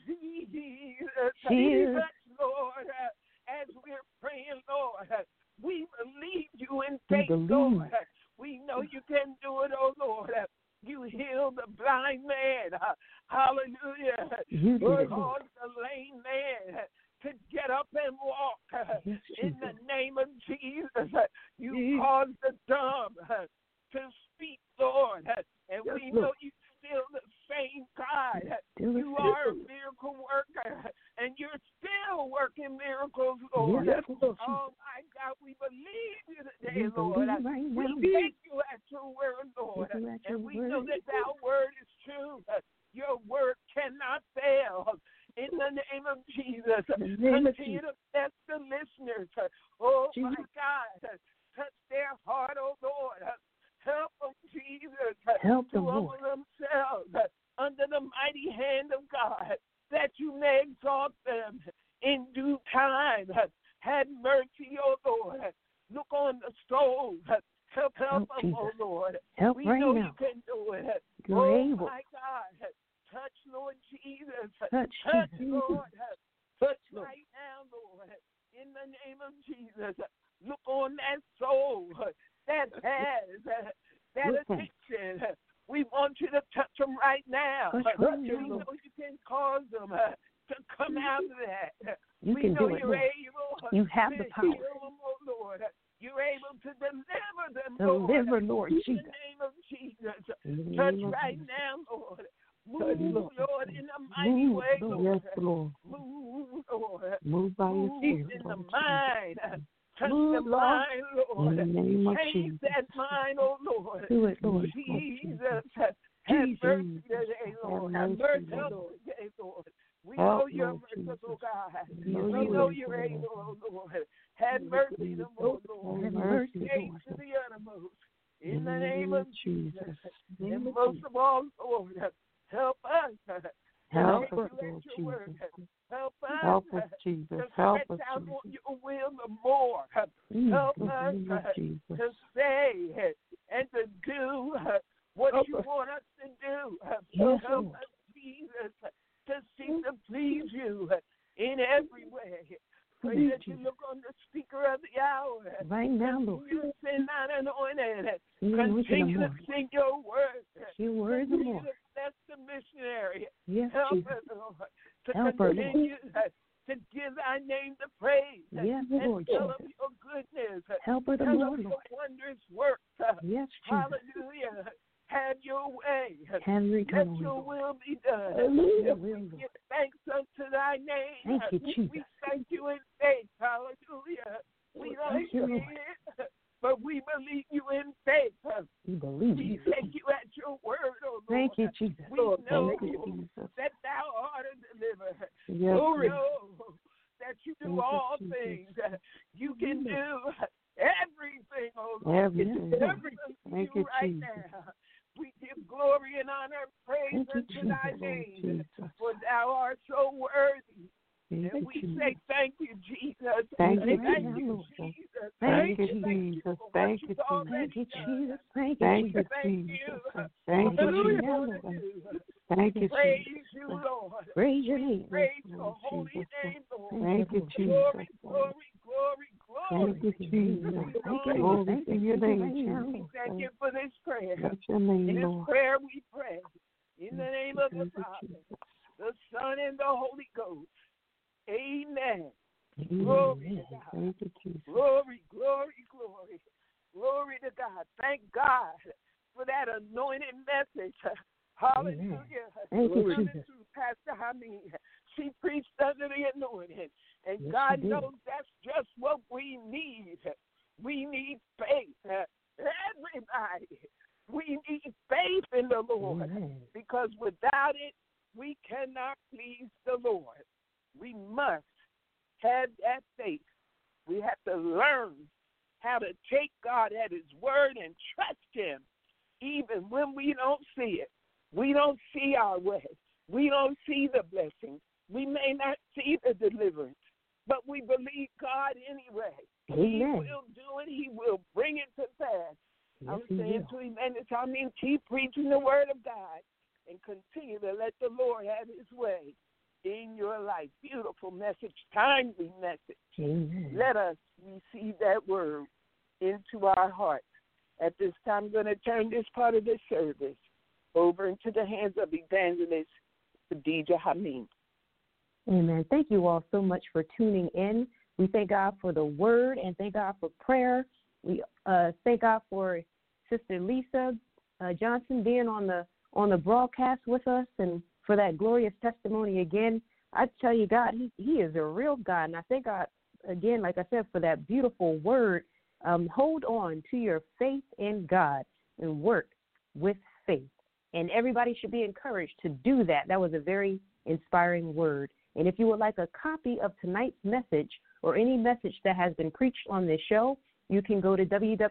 Jesus. Jesus. Touch, Lord, as we're praying, Lord. We believe you in We faith, believe. Lord. We know you can do it, oh Lord. You healed the blind man. Hallelujah. You did it, Lord. caused the lame man to get up and walk. Yes, In Jesus. the name of Jesus, you Jesus. caused the dumb to speak, Lord. And Yes, we Lord. know you still the same God. Still the You same. are a miracle worker, and you're still working miracles, Lord. Yes, Lord. Oh, my God, we believe you today, We Lord. believe right now. We take you at your word, Lord. Take you at your And we word. know that our word is true. Your word cannot fail. In the name of Jesus, In the name of continue Jesus. to bless the listeners. Oh, my Jesus. God. Touch their heart, oh, Lord. Help them, Jesus, Help to them, humble Lord. themselves under the mighty hand of God, that you may exalt them in due time. Have mercy, oh Lord. Look on the souls. Help, help, Help, them, oh Jesus. Lord. Help we right know now. you can do it. You're oh, able. my God. Touch, Lord Jesus. Touch, Touch, Jesus. Lord. Touch right now, Lord. In the name of Jesus. Look on that soul that has that Look on. addiction. We want you to touch them right now. Touch right we now, know Lord. you can cause them uh, to come out of that. You we can know do it, you're Lord. able You have to the power. heal them, oh Lord. You're able to deliver them, Lord. Deliver, Lord In Jesus. the name of Jesus. In the Touch name of right Jesus. now, Lord. Touch, Move, Lord. Lord, in a mighty Move, way, Lord. Lord. Yes, Lord. Move, Lord. Move by your Move spirit, in the Lord mind. Touch Move, the Lord. mind, Lord. In the name of Change Jesus. that mind, oh Lord. Do it, Lord. Jesus, have mercy today, Lord. Have Have mercy, mercy, Lord, today, Lord. We Help, know you're Lord merciful, Jesus. God. We know We you know is, you're Lord. able, oh Lord. Have mercy, them, oh Lord. Have mercy, Change Lord. to the uttermost. In the name of Jesus. Name And of most Jesus. of all, Lord, help us. Help Take us, you at Lord your word. Jesus. Help us. Help us, Jesus. To Help stretch us, out Jesus. on your will the more. Mm, Help in the us name of Jesus. to say and to do what Help you us. want us to do. Yes, Help Lord. us, Jesus, to seek to please you in every way. Pray Please, that you Jesus. look on the speaker of the hour. Right now, Lord. Continue to send out anointed. Send your anointing Continue to among. sing your word. Your word the Continue more. to bless the missionary. Yes, Help Jesus. us, Lord, to Help her, Lord. continue to give thy name the praise. Yes, and Lord tell of Jesus. your goodness. Help her the Tell more, of your Lord. wondrous works. Yes, Jesus. Hallelujah. Have your way. Have your Let eternal your way, Lord. will be done. Hallelujah. And we Will, Lord. give thanks unto thy name. Thank you, Jesus. We thank you in faith. Hallelujah. you, we Jesus. take you at your word, oh Lord. Thank you, Jesus. We know Thank you, Jesus. that thou art a deliverer. Yes, Glory, Lord. oh, that you do Thank you, all Jesus. things. You can do everything, oh Lord. Everything. Everything to Thank you you, right Jesus. now. We give glory and honor and praise Thank you, unto thy Jesus. name, Jesus. for thou art so worthy. Thank And you, we Jesus. say thank you, Jesus. Thank you, Thank you, Jesus. Jesus. Thank you, Thank Jesus. for what Thank you, you've Jesus. already Thank you, done. Jesus. Thank you, Thank Jesus. Thank you. Thank you, What you're Jesus. going to do. Thank you, Praise Jesus. you, Lord. Praise your name. Praise your Lord holy Jesus. name, Lord. Thank you, Glory, Jesus. glory, glory, glory. Thank you, Jesus. Thank you. you. Glory to your name, We Jesus. thank you for this prayer. Bless your name, This Lord. prayer we pray in the name of the Thank you, Father, Jesus. the Son, and the Holy Ghost. Amen. Amen. Glory to God. Thank you, Jesus. Glory, glory, glory. Glory to God. Thank God for that anointed message. Hallelujah. Thank you, Coming Jesus. through Pastor Hameen. She preached under the anointing. And Yes, God she did. knows that's just what we need. We need faith. Everybody. We need faith in the Lord. Amen. Because without it, we cannot please the Lord. We must have that faith. We have to learn how to take God at his word and trust him even when we don't see it. We don't see our way. We don't see the blessings. We may not see the deliverance, but we believe God anyway. Amen. He will do it. He will bring it to pass. Yes, I'm he saying will. to Evangelist, I mean, keep preaching the word of God and continue to let the Lord have his way in your life. Beautiful message, timely message. Amen. Let us receive that word into our hearts. At this time, I'm going to turn this part of the service over into the hands of Evangelist Khadijah Hameen. Amen. Thank you all so much for tuning in. We thank God for the word and thank God for prayer. We uh, thank God for Sister Lisa uh, Johnson being on the on the broadcast with us and for that glorious testimony again. I tell you, God, he, he is a real God. And I thank God, again, like I said, for that beautiful word. Um, hold on to your faith in God and work with faith. And everybody should be encouraged to do that. That was a very inspiring word. And if you would like a copy of tonight's message or any message that has been preached on this show, you can go to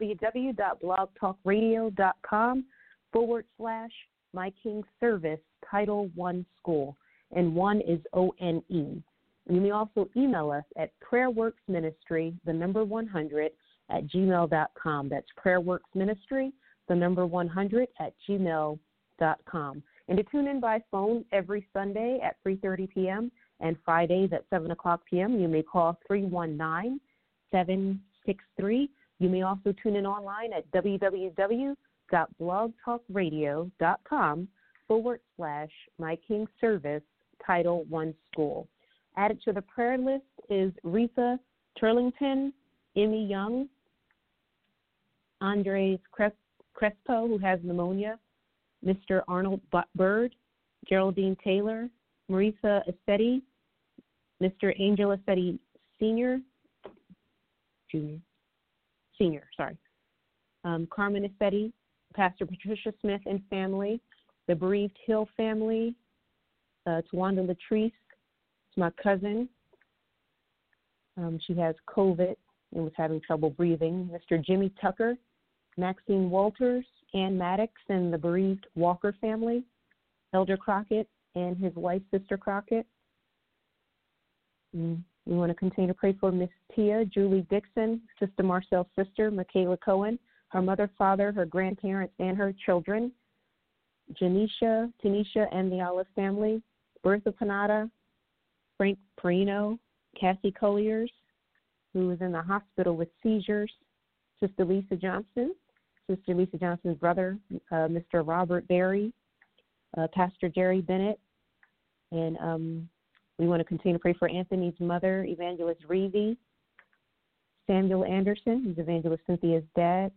www.blogtalkradio.com forward slash My King Service Title One School. And one is O N E. You may also email us at prayerworksministry, the number one hundred, at gmail dot com. That's prayerworksministry, the number one hundred, at gmail dot com. And to tune in by phone every Sunday at three thirty p.m. and Fridays at seven o'clock p.m., you may call three one nine, seven six three. You may also tune in online at www.blogtalkradio.com forward slash My King Service Title One School. Added to the prayer list is Retha Turlington, Emmy Young, Andres Crespo, who has pneumonia, Mister Arnold Bird, Geraldine Taylor, Marisa Essetti, Mister Angel Essetti Senior, Junior, Senior, sorry, um, Carmen Essetti, Pastor Patricia Smith and family, the bereaved Hill family, uh, Tawanda Latrice, it's my cousin. Um, she has COVID and was having trouble breathing. Mister Jimmy Tucker, Maxine Walters, Ann Maddox, and the bereaved Walker family, Elder Crockett and his wife, Sister Crockett. Mm, we want to continue to pray for Miss Tia, Julie Dixon, Sister Marcel's sister, Michaela Cohen, her mother, father, her grandparents, and her children, Janisha, Tanisha, and the Olive family, Bertha Panada, Frank Perino, Cassie Colliers, who is in the hospital with seizures, Sister Lisa Johnson, Sister Lisa Johnson's brother, uh, Mister Robert Berry, uh, Pastor Jerry Bennett, and um, we want to continue to pray for Anthony's mother, Evangelist Reevy, Samuel Anderson, who's Evangelist Cynthia's dad,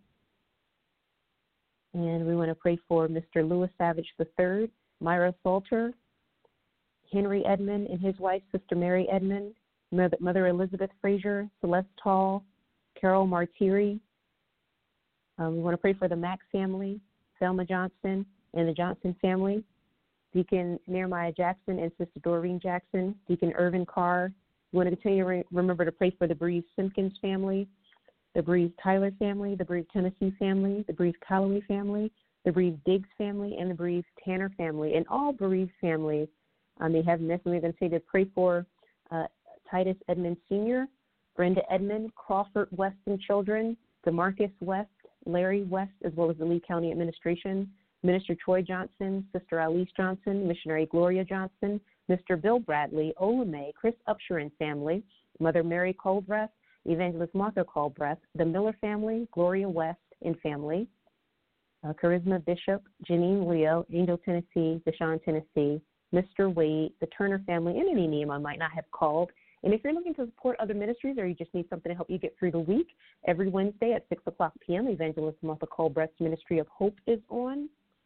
and we want to pray for Mister Louis Savage the third, Myra Salter, Henry Edmond and his wife, Sister Mary Edmond, Mother, Mother Elizabeth Frazier, Celeste Hall, Carol Martiri. Um, we want to pray for the Mack family, Thelma Johnson and the Johnson family, Deacon Nehemiah Jackson and Sister Doreen Jackson, Deacon Irvin Carr. We want to continue to re- remember to pray for the Breeze Simpkins family, the Breeze Tyler family, the Breeze Tennessee family, the Breeze Calloway family, the Breeze Diggs family, and the Breeze Tanner family, and all Breeze families. Um, they have missed, and we're going to say to pray for uh, Titus Edmond Senior, Brenda Edmond, Crawford West and children, DeMarcus West, Larry West, as well as the Lee County Administration, Minister Troy Johnson, Sister Alice Johnson, Missionary Gloria Johnson, Mister Bill Bradley, Ola May, Chris Upshur and family, Mother Mary Colbreth, Evangelist Martha Colbreth, the Miller family, Gloria West and family, uh, Charisma Bishop, Janine Leo, Angel, Tennessee, Deshaun, Tennessee, Mister Wade, the Turner family, and any name I might not have called. And if you're looking to support other ministries or you just need something to help you get through the week, every Wednesday at six o'clock p.m., Evangelist Martha Colbreth's Ministry of Hope is on.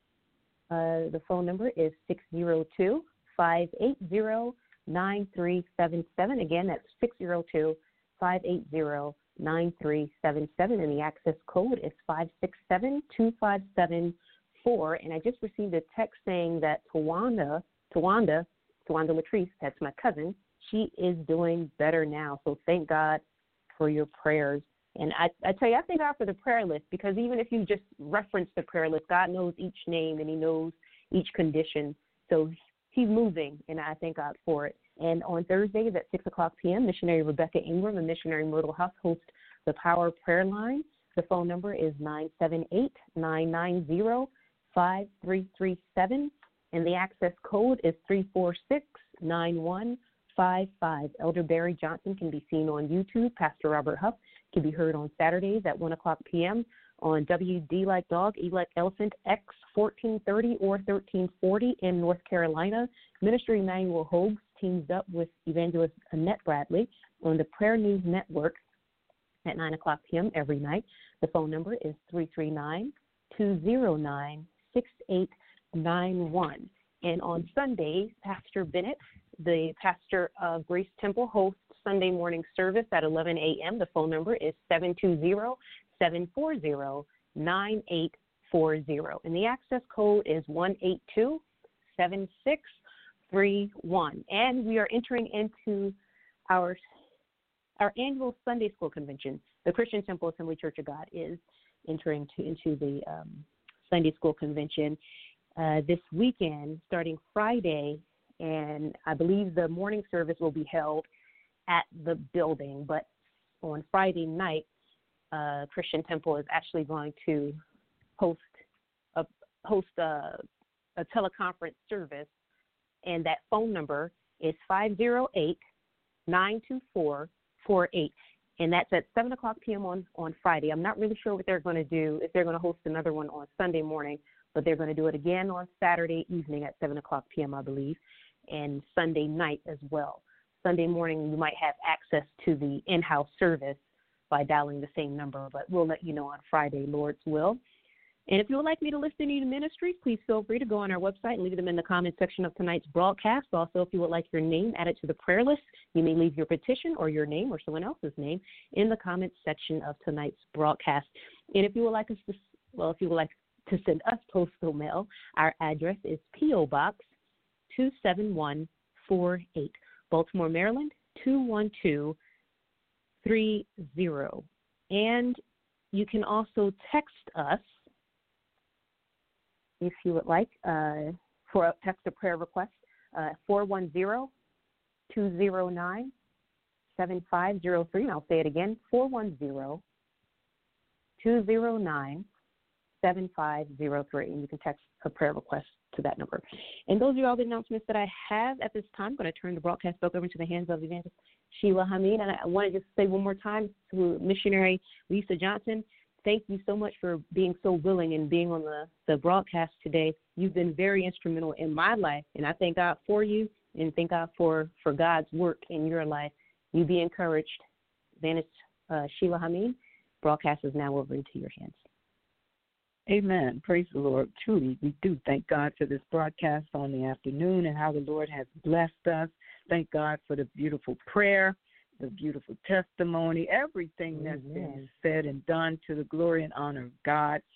Uh, the phone number is six zero two, five eight zero, nine three seven seven. Again, that's six zero two, five eight zero, nine three seven seven, and the access code is five six seven, two five seven four. And I just received a text saying that Tawanda, Tawanda, Tawanda Latrice, that's my cousin, she is doing better now. So thank God for your prayers. And I, I tell you, I thank God for the prayer list, because even if you just reference the prayer list, God knows each name and he knows each condition. So he's moving, and I thank God for it. And on Thursdays at six o'clock p.m., Missionary Rebecca Ingram and Missionary Myrtle Huff host the Power Prayer Line. The phone number is nine seven eight, nine nine zero, five three three seven, and the access code is three four six, nine one five five. Elder Barry Johnson can be seen on YouTube. Pastor Robert Huff can be heard on Saturdays at one o'clock p.m. on W D like Dog, E like Elephant, X fourteen thirty or thirteen forty in North Carolina. Ministry Emmanuel Hogues teams up with Evangelist Annette Bradley on the Prayer News Network at nine o'clock p.m. every night. The phone number is three three nine, two zero nine, six eight nine one. And on Sundays, Pastor Bennett, the pastor of Grace Temple, hosts Sunday morning service at eleven a.m. The phone number is seven two zero, seven four zero, nine eight four zero. And the access code is one eight two, seven six three one. And we are entering into our our annual Sunday School Convention. The Christian Temple Assembly Church of God is entering to, into the um, Sunday School Convention uh, this weekend, starting Friday. And I believe the morning service will be held at the building, but on Friday night, uh, Christian Temple is actually going to host a host a, a teleconference service, and that phone number is five zero eight, nine two four, four eight, and that's at seven o'clock p.m. on, on Friday. I'm not really sure what they're going to do, if they're going to host another one on Sunday morning, but they're going to do it again on Saturday evening at seven o'clock p.m., I believe, and Sunday night as well. Sunday morning, you might have access to the in-house service by dialing the same number, but we'll let you know on Friday, Lord's will. And if you would like me to list any ministries, please feel free to go on our website and leave them in the comment section of tonight's broadcast. Also, if you would like your name added to the prayer list, you may leave your petition or your name or someone else's name in the comment section of tonight's broadcast. And if you would like us to, well, if you would like to send us postal mail, our address is P O. Box two seven one four eight, Baltimore, Maryland two one two three zero. And you can also text us if you would like uh, for a text a prayer request, uh, four one zero, two zero nine, seven five zero three. And I'll say it again, four one zero, two zero nine, seven five zero three. And you can text a prayer request to that number. And those are all the announcements that I have at this time. I'm going to turn the broadcast back over into the hands of Evangelist Sheila Hameen. And I want to just say one more time to Missionary Lisa Johnson, thank you so much for being so willing and being on the, the broadcast today. You've been very instrumental in my life, and I thank God for you and thank God for, for God's work in your life. You be encouraged. Evangelist uh, Sheila Hameen, broadcast is now over into your hands. Amen. Praise the Lord. Truly, we do thank God for this broadcast on the afternoon and how the Lord has blessed us. Thank God for the beautiful prayer, the beautiful testimony, everything that's been said and done to the glory and honor of God.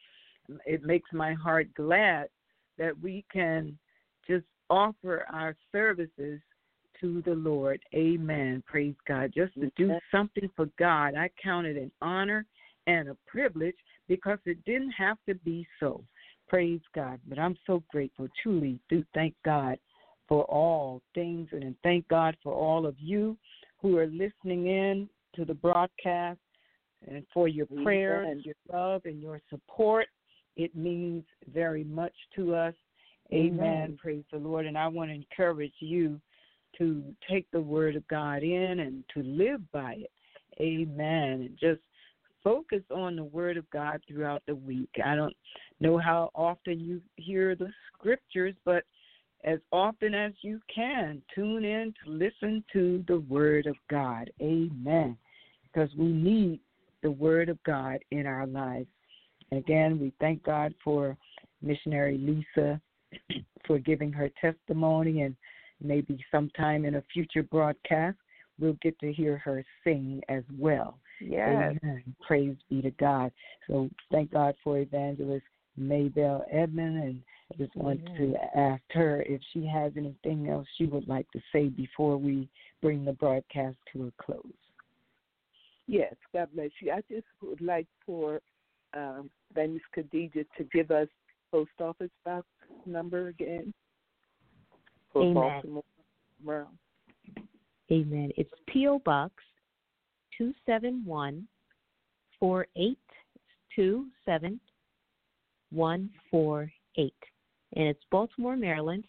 it makes my heart glad that we can just offer our services to the Lord. Amen. Praise God. Just to do something for God, I count it an honor and a privilege because it didn't have to be so. Praise God. But I'm so grateful. Truly do thank God for all things, and thank God for all of you who are listening in to the broadcast and for your prayers and your love and your support. It means very much to us. Amen. Amen. Praise the Lord. And I want to encourage you to take the word of God in and to live by it. Amen. And just focus on the word of God throughout the week. I don't know how often you hear the scriptures, but as often as you can, tune in to listen to the word of God. Amen. Because we need the word of God in our lives. Again, we thank God for missionary Lisa for giving her testimony, and maybe sometime in a future broadcast we'll get to hear her sing as well. Yes. Amen. Praise be to God. So thank God for Evangelist Maybelle Edmond, and I just want Amen. to ask her if she has anything else she would like to say before we bring the broadcast to a close. Yes, God bless you. I just would like for um, Evangelist Khadijah to give us post office box number again for Amen. Baltimore, Maryland. Amen. It's P O. Box two seven one four eight two seven one four eight, and it's Baltimore, Maryland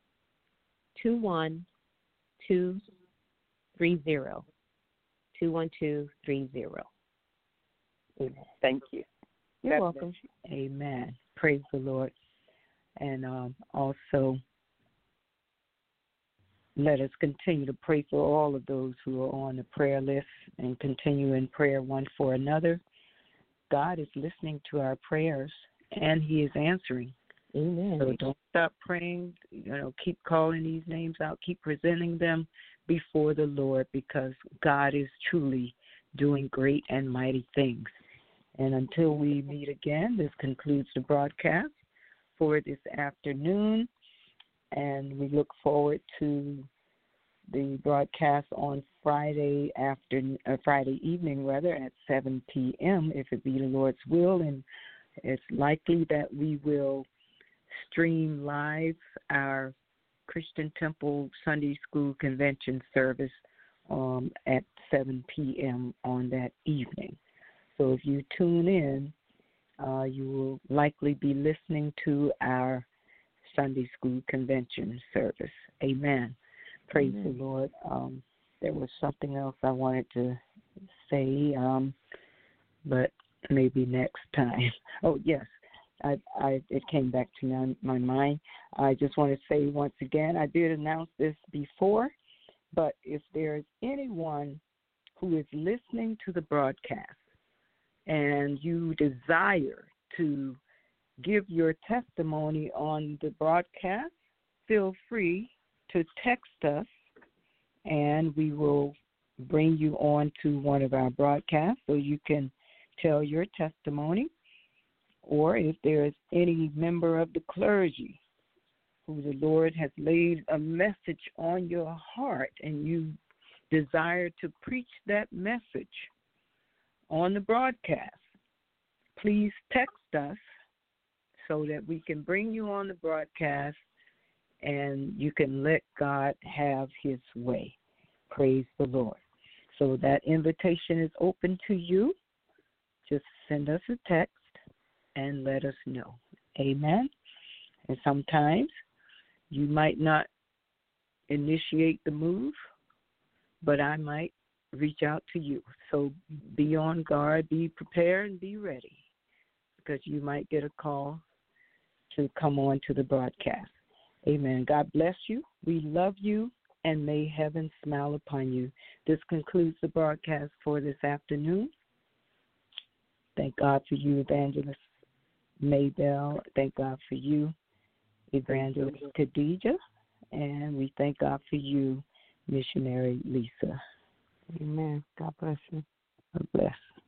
two one two three zero. two one two three zero. Amen. Thank you. You're God welcome. You. Amen. Praise the Lord. And um, also, let us continue to pray for all of those who are on the prayer list and continue in prayer one for another. God is listening to our prayers, and He is answering. Amen. So don't stop praying. You know, keep calling these names out. Keep presenting them before the Lord, because God is truly doing great and mighty things. And until we meet again, this concludes the broadcast for this afternoon, and we look forward to the broadcast on Friday afternoon, uh, Friday evening, rather, at seven p.m., if it be the Lord's will. And it's likely that we will stream live our Christian Temple Sunday School Convention service um, at seven p.m. on that evening. So if you tune in, uh, you will likely be listening to our Sunday School Convention service. Amen. Praise Amen. the Lord. Um, there was something else I wanted to say, um, but maybe next time. Oh, yes. I, I, it came back to my, my mind. I just want to say once again, I did announce this before, but if there's anyone who is listening to the broadcast and you desire to give your testimony on the broadcast, feel free to text us, and we will bring you on to one of our broadcasts so you can tell your testimony. Or if there is any member of the clergy who the Lord has laid a message on your heart and you desire to preach that message on the broadcast, please text us so that we can bring you on the broadcast and you can let God have His way. Praise the Lord. So that invitation is open to you. Just send us a text and let us know. Amen. And sometimes you might not initiate the move, but I might reach out to you. So be on guard, be prepared, and be ready, because you might get a call to come on to the broadcast. Amen. God bless you. We love you, and may heaven smile upon you. This concludes the broadcast for this afternoon. Thank God for you, Evangelist Maybelle. Thank God for you, Evangelist Khadijah. And we thank God for you, Missionary Lisa. Amen. God bless you. God bless.